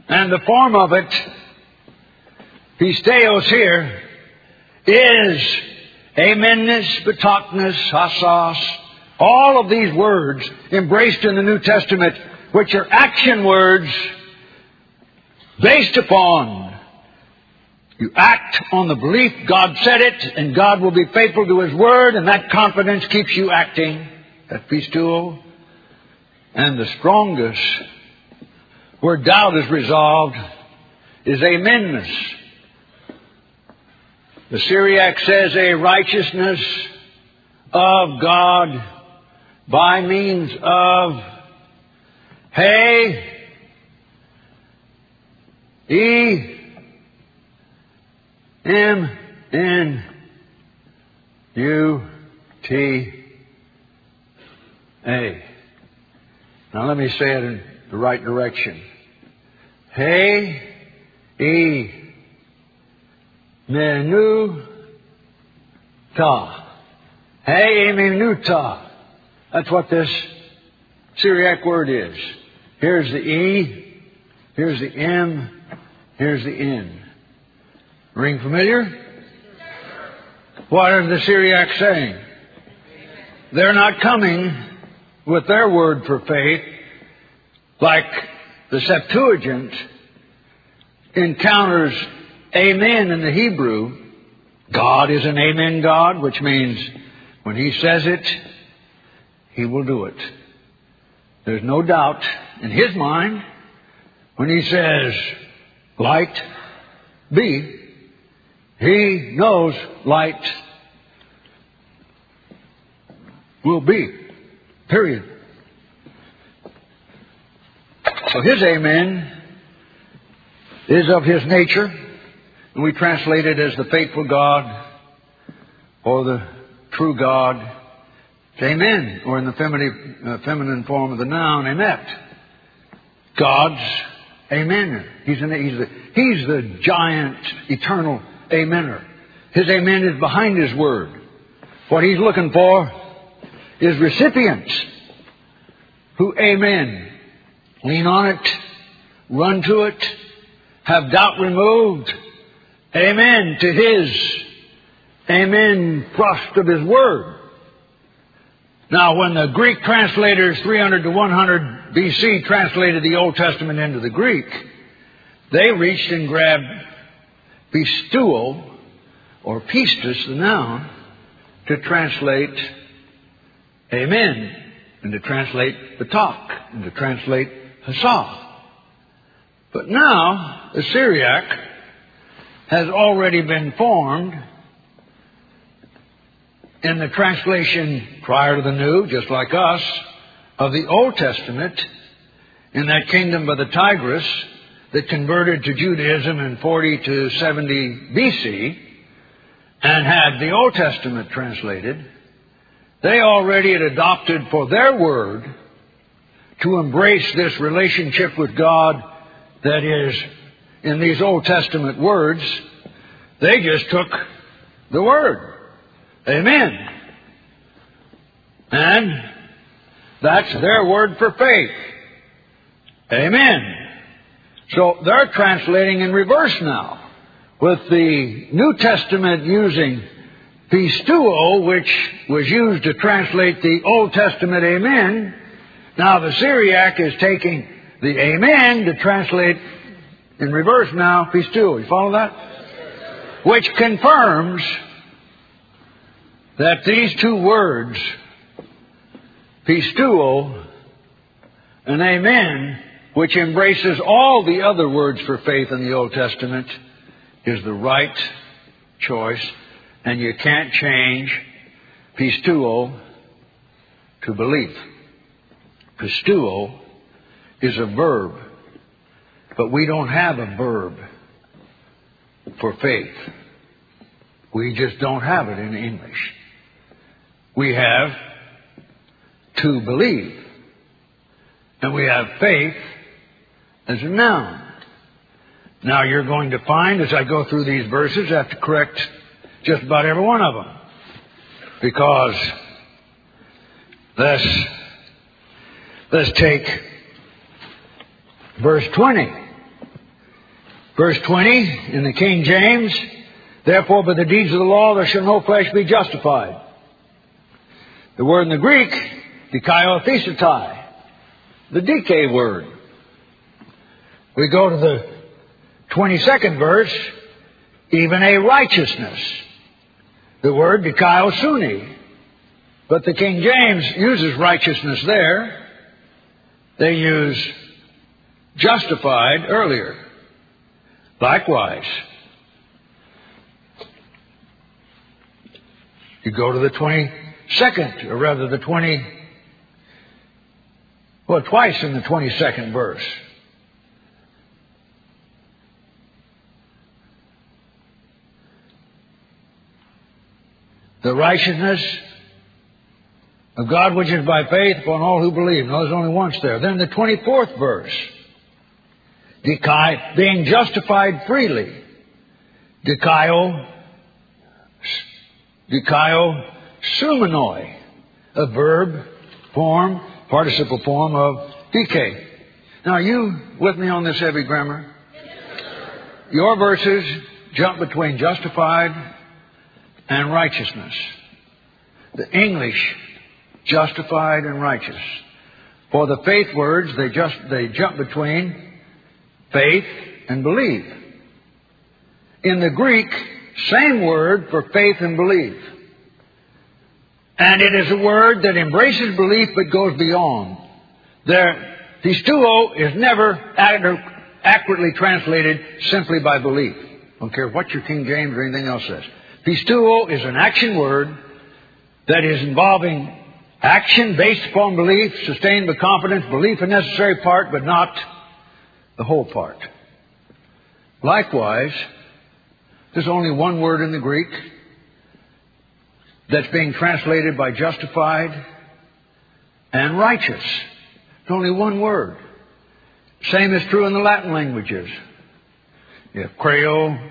And the form of it, pisteos here, is amenness, betokness, hasos, all of these words embraced in the New Testament, which are action words based upon you act on the belief God said it, and God will be faithful to His Word, and that confidence keeps you acting. That pisteuo. And the strongest, where doubt is resolved, is amenness. The Syriac says a righteousness of God by means of Hey, E, M, N, U, T, A. Now let me say it in the right direction. Hey, E, Menu, Ta. Hey, Menu, Ta. That's what this Syriac word is. Here's the E, here's the M, here's the N. Ring familiar? What are the Syriac saying? They're not coming with their word for faith like the Septuagint encounters amen in the Hebrew. God is an amen God, which means when He says it, He will do it. There's no doubt in His mind when He says, light be, He knows light will be. Period. So His amen is of His nature, and we translate it as the faithful God or the true God. It's amen, or in the feminine, uh, feminine form of the noun, emet. God's amener. He's, an, he's, the, he's the giant, eternal amener. His amen is behind His word. What He's looking for is recipients who amen. Lean on it, run to it, have doubt removed. Amen to His amen thrust of His word. Now, when the Greek translators three hundred to one hundred B C translated the Old Testament into the Greek, they reached and grabbed pisteuo, or pistis, the noun, to translate amen, and to translate betok, and to translate hasah. But now, the Syriac has already been formed in the translation prior to the New, just like us, of the Old Testament, in that kingdom by the Tigris that converted to Judaism in forty to seventy B C and had the Old Testament translated. They already had adopted for their word to embrace this relationship with God that is in these Old Testament words. They just took the word. Amen. And that's their word for faith. Amen. So they're translating in reverse now, with the New Testament using pisteuo, which was used to translate the Old Testament amen. Now the Syriac is taking the amen to translate in reverse now pisteuo. You follow that? Which confirms that these two words, pisteuo and amen, which embraces all the other words for faith in the Old Testament, is the right choice. And you can't change pisteuo to belief. Pisteuo is a verb, but we don't have a verb for faith. We just don't have it in English. We have to believe, and we have faith as a noun. Now you're going to find, as I go through these verses, I have to correct just about every one of them. Because let's, let's take verse twenty. Verse twenty in the King James, therefore by the deeds of the law there shall no flesh be justified. The word in the Greek, dikaiothesetai, the decay word. We go to the twenty-second verse, even a righteousness. The word dikaiosune. But the King James uses righteousness there. They use justified earlier. Likewise, you go to the twenty-second, or rather the twenty, well, twice in the twenty-second verse. The righteousness of God which is by faith upon all who believe. No, there's only once there. Then the twenty-fourth verse. Dikai, being justified freely. Dikaio, dikaio sumenoi, a verb form, participle form of dike. Now, are you with me on this heavy grammar? Your verses jump between justified and righteousness. The English, justified and righteous. For the faith words, they just they jump between faith and believe. In the Greek, same word for faith and believe. And it is a word that embraces belief but goes beyond. There, pisteuo is never accurately translated simply by belief. I don't care what your King James or anything else says. Pisteuo is an action word that is involving action based upon belief, sustained by confidence, belief a necessary part, but not the whole part. Likewise, there's only one word in the Greek that's being translated by justified and righteous. There's only one word. Same is true in the Latin languages. You have creo,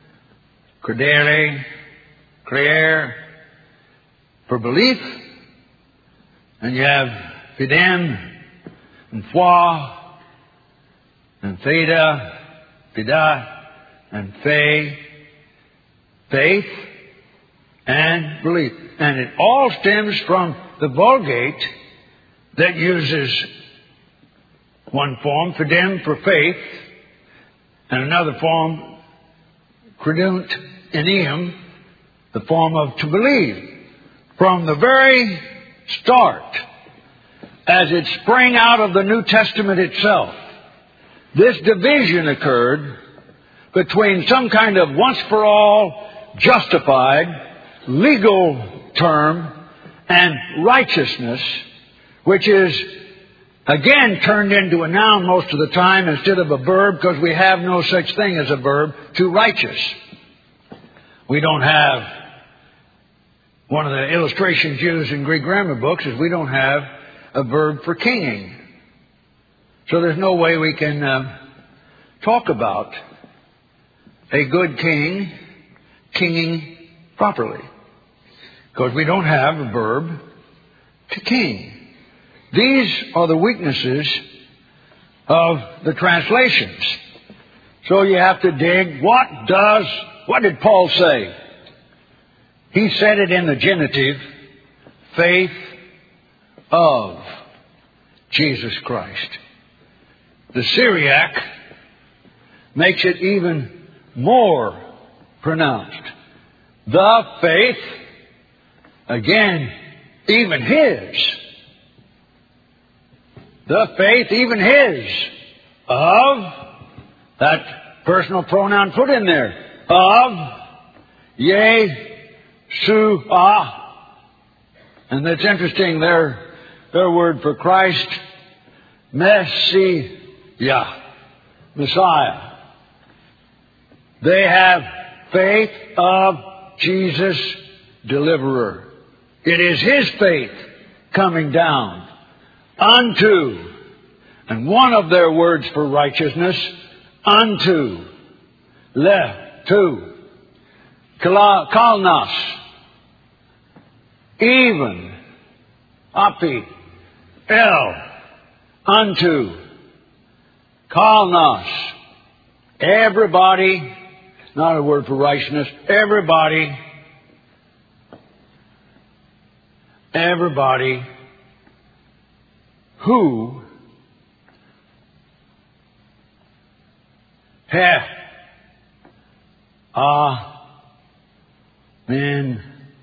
credere, creere for belief, and you have fidem and foi and theta, fida, and fe, faith and belief. And it all stems from the Vulgate that uses one form, fidem, for faith, and another form, credunt enium, the form of to believe. From the very start, as it sprang out of the New Testament itself, this division occurred between some kind of once-for-all justified legal term and righteousness, which is again turned into a noun most of the time instead of a verb, because we have no such thing as a verb to righteous. We don't have, one of the illustrations used in Greek grammar books is we don't have a verb for kinging. So there's no way we can uh, talk about a good king kinging properly, because we don't have a verb to king. These are the weaknesses of the translations. So you have to dig, what does, what did Paul say? He said it in the genitive, faith of Jesus Christ. The Syriac makes it even more pronounced. The faith, again, even His. The faith, even His, of, that personal pronoun put in there, of Yeshua. And that's interesting, their, their word for Christ, Messiah, Messiah. They have faith of Jesus, deliverer. It is His faith coming down unto, and one of their words for righteousness, unto, le, to, kalnos, even, api, el, unto, kalnos, Everybody, not a word for righteousness, everybody, everybody who hath Amen.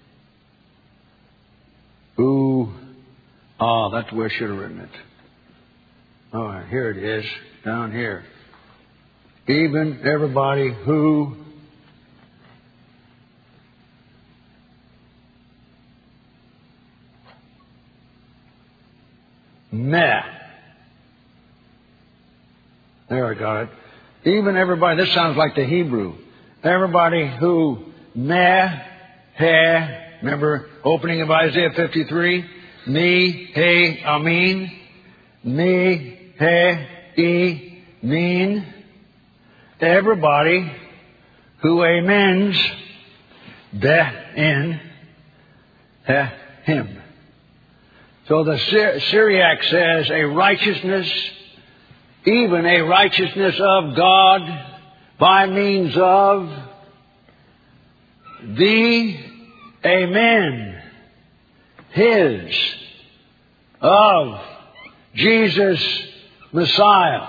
Who, ah, that's where I should have written it. All right, here it is, down here. Even everybody who meh. There, I got it. Even everybody, this sounds like the Hebrew. Everybody who meh, he, remember opening of Isaiah fifty-three? Me, he, amin. Me, he, e, mean. Everybody who amens the in he, him. So the Syr- Syriac says a righteousness, even a righteousness of God by means of the Amen, His, of Jesus Messiah,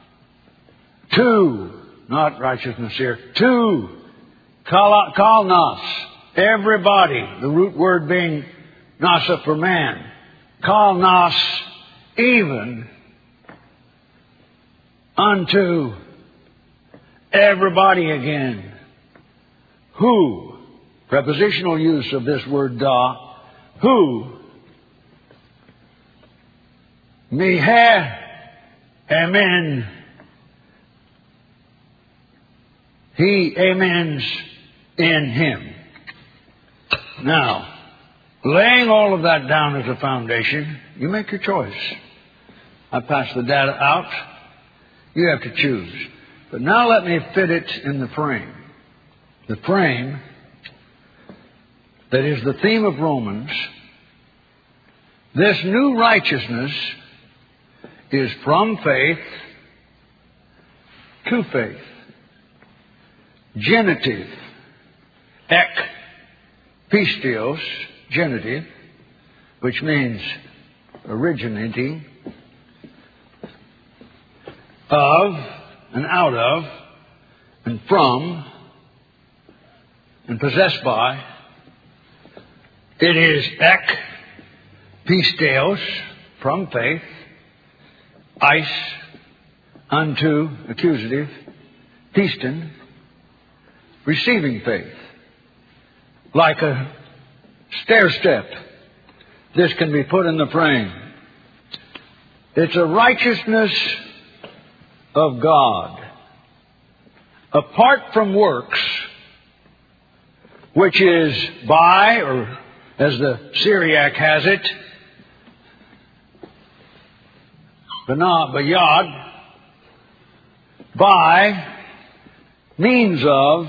to, not righteousness here, to, kal- kalnos, everybody, the root word being nasa for man, kalnos, even unto everybody again. Who, prepositional use of this word da, who, mihe, amen, he amens in him. Now, laying all of that down as a foundation, you make your choice. I pass the data out. You have to choose. But now let me fit it in the frame. The frame that is the theme of Romans. This new righteousness is from faith to faith. Genitive. Ek pistios, genitive, which means originating of and out of and from and possessed by. It is ek pisteos, from faith, eis, unto, accusative, piston, receiving faith. Like a stair step, this can be put in the frame. It's a righteousness of God, apart from works, which is by, or as the Syriac has it, bana, bayad, by means of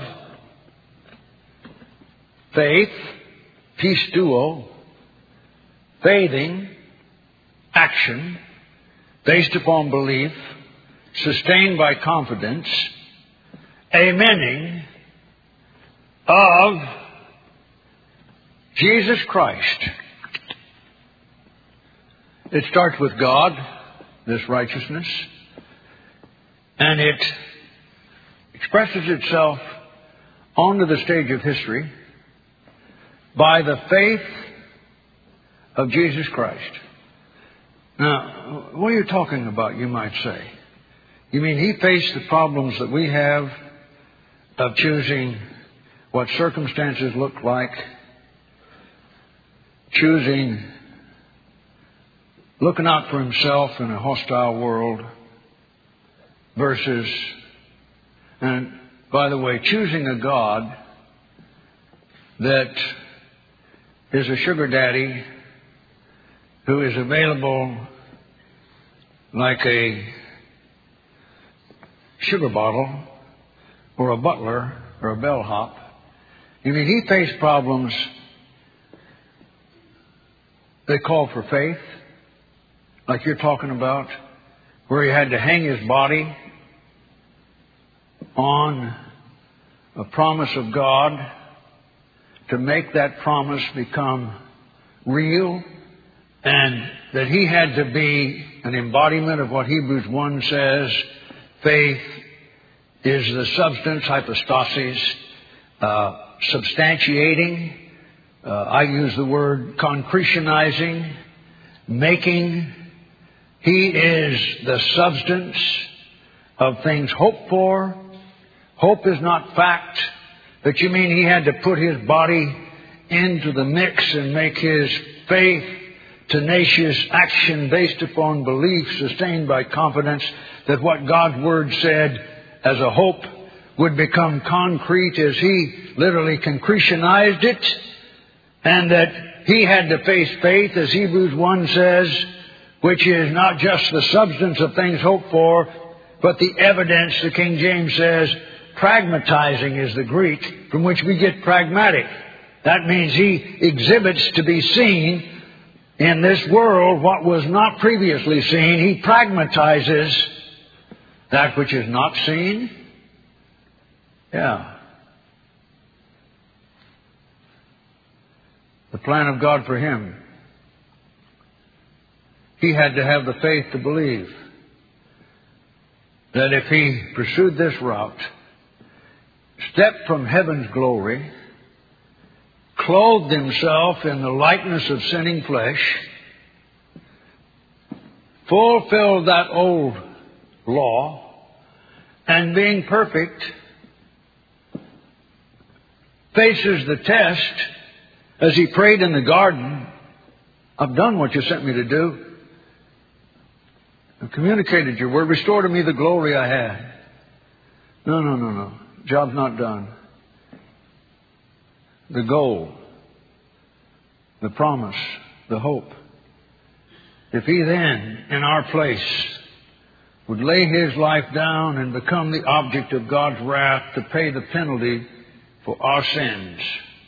faith, pistuo, faithing, action, based upon belief, sustained by confidence, amening of Jesus Christ. It starts with God, this righteousness, and it expresses itself onto the stage of history by the faith of Jesus Christ. Now, what are you talking about, you might say? You mean He faced the problems that we have of choosing what circumstances look like, choosing, looking out for Himself in a hostile world, versus, and by the way, choosing a God that is a sugar daddy who is available like a sugar bottle or a butler or a bellhop. You mean He faced problems that call for faith, like you're talking about, where He had to hang His body on a promise of God to make that promise become real, and that he had to be an embodiment of what Hebrews one says, faith is the substance, hypostasis, uh, substantiating. Uh, I use the word concretionizing, making. He is the substance of things hoped for. Hope is not fact, but you mean he had to put his body into the mix and make his faith tenacious action based upon belief, sustained by confidence that what God's Word said as a hope would become concrete as he literally concretionized it, and that he had to face faith, as Hebrews one says, which is not just the substance of things hoped for, but the evidence, the King James says, pragmatizing is the Greek, from which we get pragmatic. That means he exhibits to be seen in this world what was not previously seen. He pragmatizes that which is not seen. Yeah. The plan of God for him. He had to have the faith to believe that if he pursued this route, stepped from heaven's glory, clothed himself in the likeness of sinning flesh, fulfilled that old law, and being perfect, faces the test as he prayed in the garden, I've done what you sent me to do. I've communicated your word. Restore to me the glory I had. No, no, no, no. Job's not done. The goal, the promise, the hope. If he then, in our place, would lay his life down and become the object of God's wrath to pay the penalty for our sins,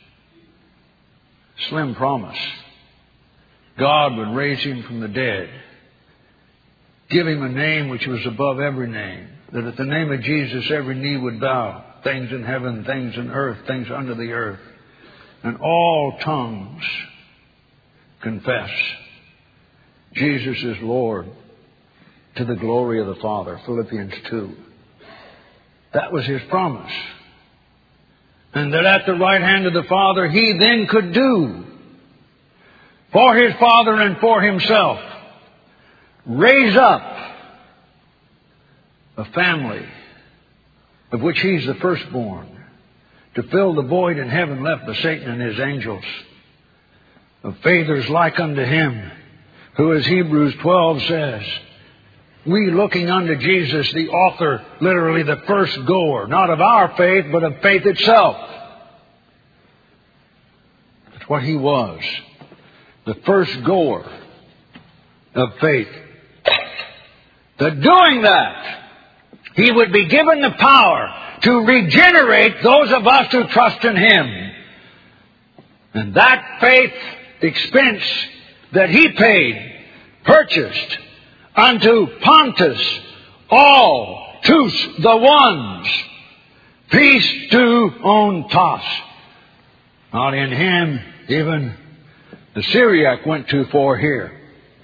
slim promise. God would raise him from the dead, give him a name which was above every name, that at the name of Jesus every knee would bow, things in heaven, things in earth, things under the earth, and all tongues confess Jesus is Lord to the glory of the Father. Philippians two. That was his promise. And that at the right hand of the Father he then could do for his Father and for himself, raise up a family of which he's the firstborn, to fill the void in heaven left by Satan and his angels, of fathers like unto him, who, as Hebrews twelve says, we looking unto Jesus, the author, literally the first goer, not of our faith, but of faith itself. That's what he was, the first goer of faith. That doing that, he would be given the power to regenerate those of us who trust in him. And that faith expense that he paid, purchased unto Pontus all, tous, the ones, peace to ontos. Not in him, even the Syriac went to for here.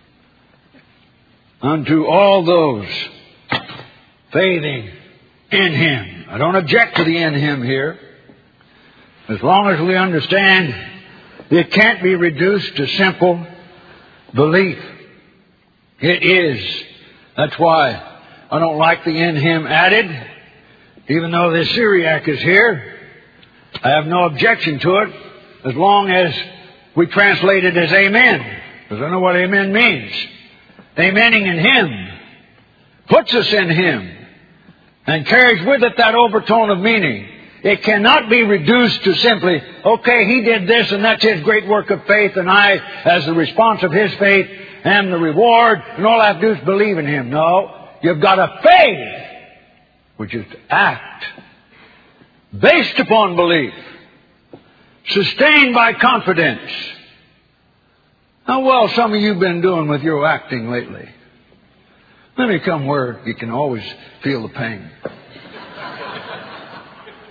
Unto all those faithing in him. I don't object to the in him here, as long as we understand it can't be reduced to simple belief. It is. That's why I don't like the in him added. Even though the Syriac is here, I have no objection to it as long as we translate it as amen. Because I know what amen means. Amening in him puts us in him and carries with it that overtone of meaning. It cannot be reduced to simply, okay, he did this and that's his great work of faith, and I, as the response of his faith, am the reward, and all I have to do is believe in him. No, you've got a faith which is to act based upon belief, sustained by confidence. How well some of you have been doing with your acting lately? Let me come where you can always feel the pain.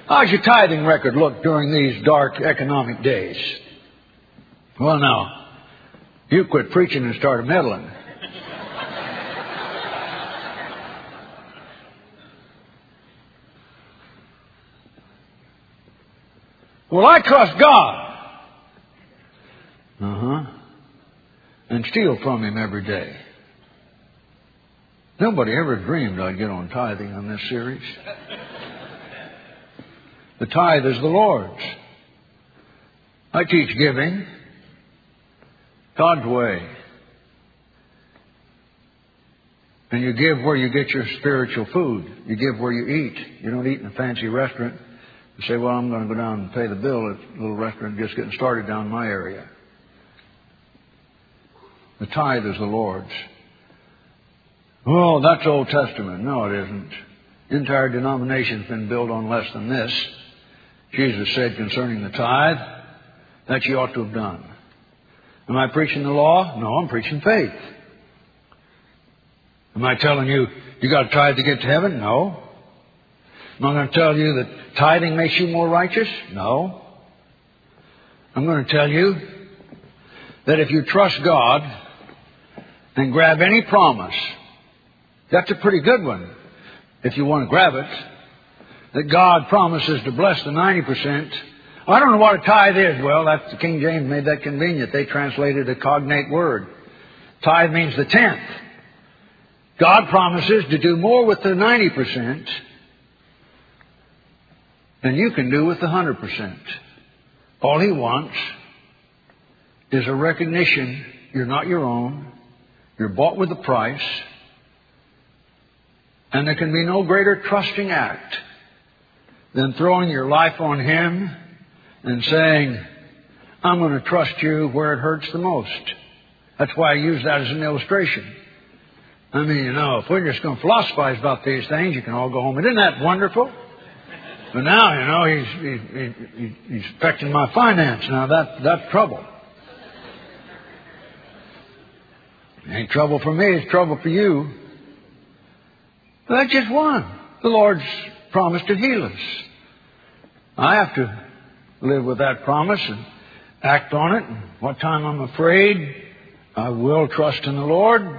How's your tithing record look during these dark economic days? Well, now, you quit preaching and started meddling. Well, I trust God. Uh-huh. And steal from Him every day. Nobody ever dreamed I'd get on tithing on this series. The tithe is the Lord's. I teach giving God's way. And you give where you get your spiritual food. You give where you eat. You don't eat in a fancy restaurant. You say, well, I'm going to go down and pay the bill at a little restaurant just getting started down in my area. The tithe is the Lord's. Oh, that's Old Testament. No, it isn't. The entire denomination's been built on less than this. Jesus said concerning the tithe, that you ought to have done. Am I preaching the law? No, I'm preaching faith. Am I telling you, you got to tithe to get to heaven? No. Am I going to tell you that tithing makes you more righteous? No. I'm going to tell you that if you trust God and grab any promise, that's a pretty good one if you want to grab it, that God promises to bless the ninety percent. I don't know what a tithe is. Well, that's the King James made that convenient. They translated a cognate word. Tithe means the tenth. God promises to do more with the ninety percent than you can do with the one hundred percent. All He wants is a recognition you're not your own. You're bought with a price. And there can be no greater trusting act than throwing your life on Him and saying, I'm going to trust you where it hurts the most. That's why I use that as an illustration. I mean, you know, if we're just going to philosophize about these things, you can all go home. Isn't that wonderful? But now, you know, he's, he, he, he's affecting my finance. Now, that, that's trouble. It ain't trouble for me, it's trouble for you. But that's just one. The Lord's promised to heal us. I have to live with that promise and act on it. And what time I'm afraid, I will trust in the Lord.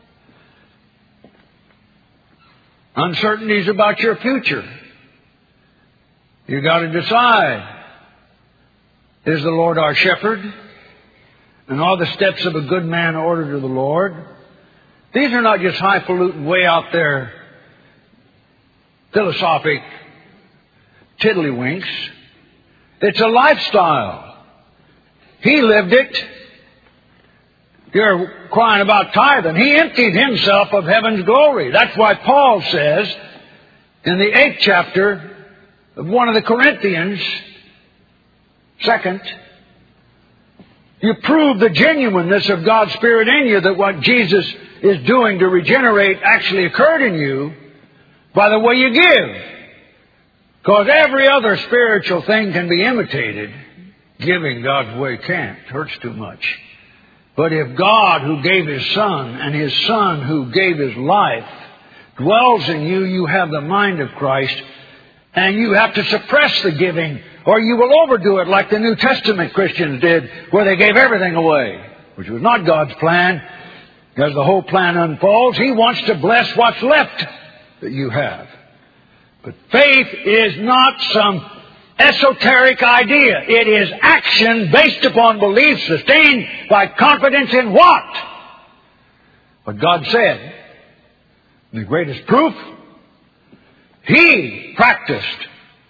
Uncertainties about your future. You got to decide. Is the Lord our shepherd? And all the steps of a good man ordered of the Lord. These are not just highfalutin, way out there, philosophic tiddlywinks. It's a lifestyle. He lived it. You're crying about tithing. He emptied Himself of heaven's glory. That's why Paul says in the eighth chapter of one of the Corinthians, second, you prove the genuineness of God's Spirit in you, that what Jesus is doing to regenerate actually occurred in you by the way you give. Because every other spiritual thing can be imitated. Giving God's way can't. It hurts too much. But if God, who gave His Son, and His Son, who gave His life, dwells in you, you have the mind of Christ, and you have to suppress the giving, or you will overdo it like the New Testament Christians did, where they gave everything away, which was not God's plan. As the whole plan unfolds, He wants to bless what's left that you have. But faith is not some esoteric idea. It is action based upon belief, sustained by confidence in what? What God said. And the greatest proof, He practiced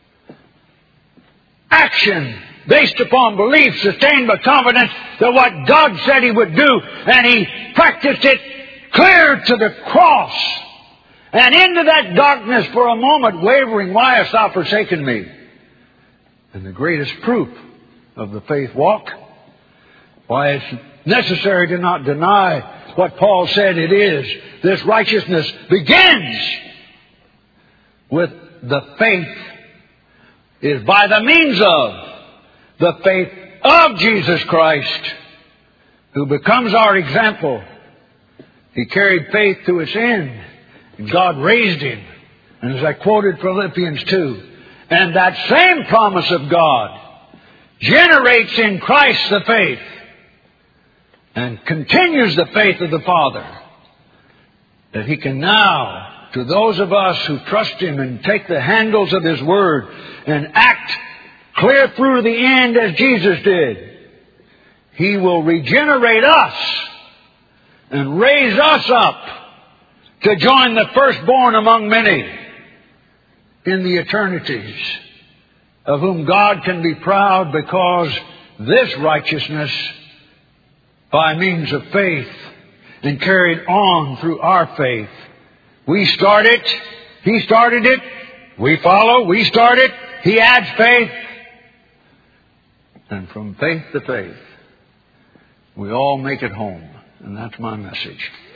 action based upon belief, sustained by confidence that what God said He would do, and He practiced it clear to the cross. And into that darkness for a moment, wavering, why hast thou forsaken me? And the greatest proof of the faith walk, why it's necessary to not deny what Paul said it is. This righteousness begins with the faith, is by the means of the faith of Jesus Christ, who becomes our example. He carried faith to its end. And God raised Him. And as I quoted Philippians two, And that same promise of God generates in Christ the faith and continues the faith of the Father, that He can now, to those of us who trust Him and take the handles of His Word and act clear through to the end as Jesus did, He will regenerate us and raise us up to join the firstborn among many in the eternities, of whom God can be proud because this righteousness, by means of faith and carried on through our faith, we start it, He started it, we follow, we start it, He adds faith, and from faith to faith, we all make it home. And that's my message.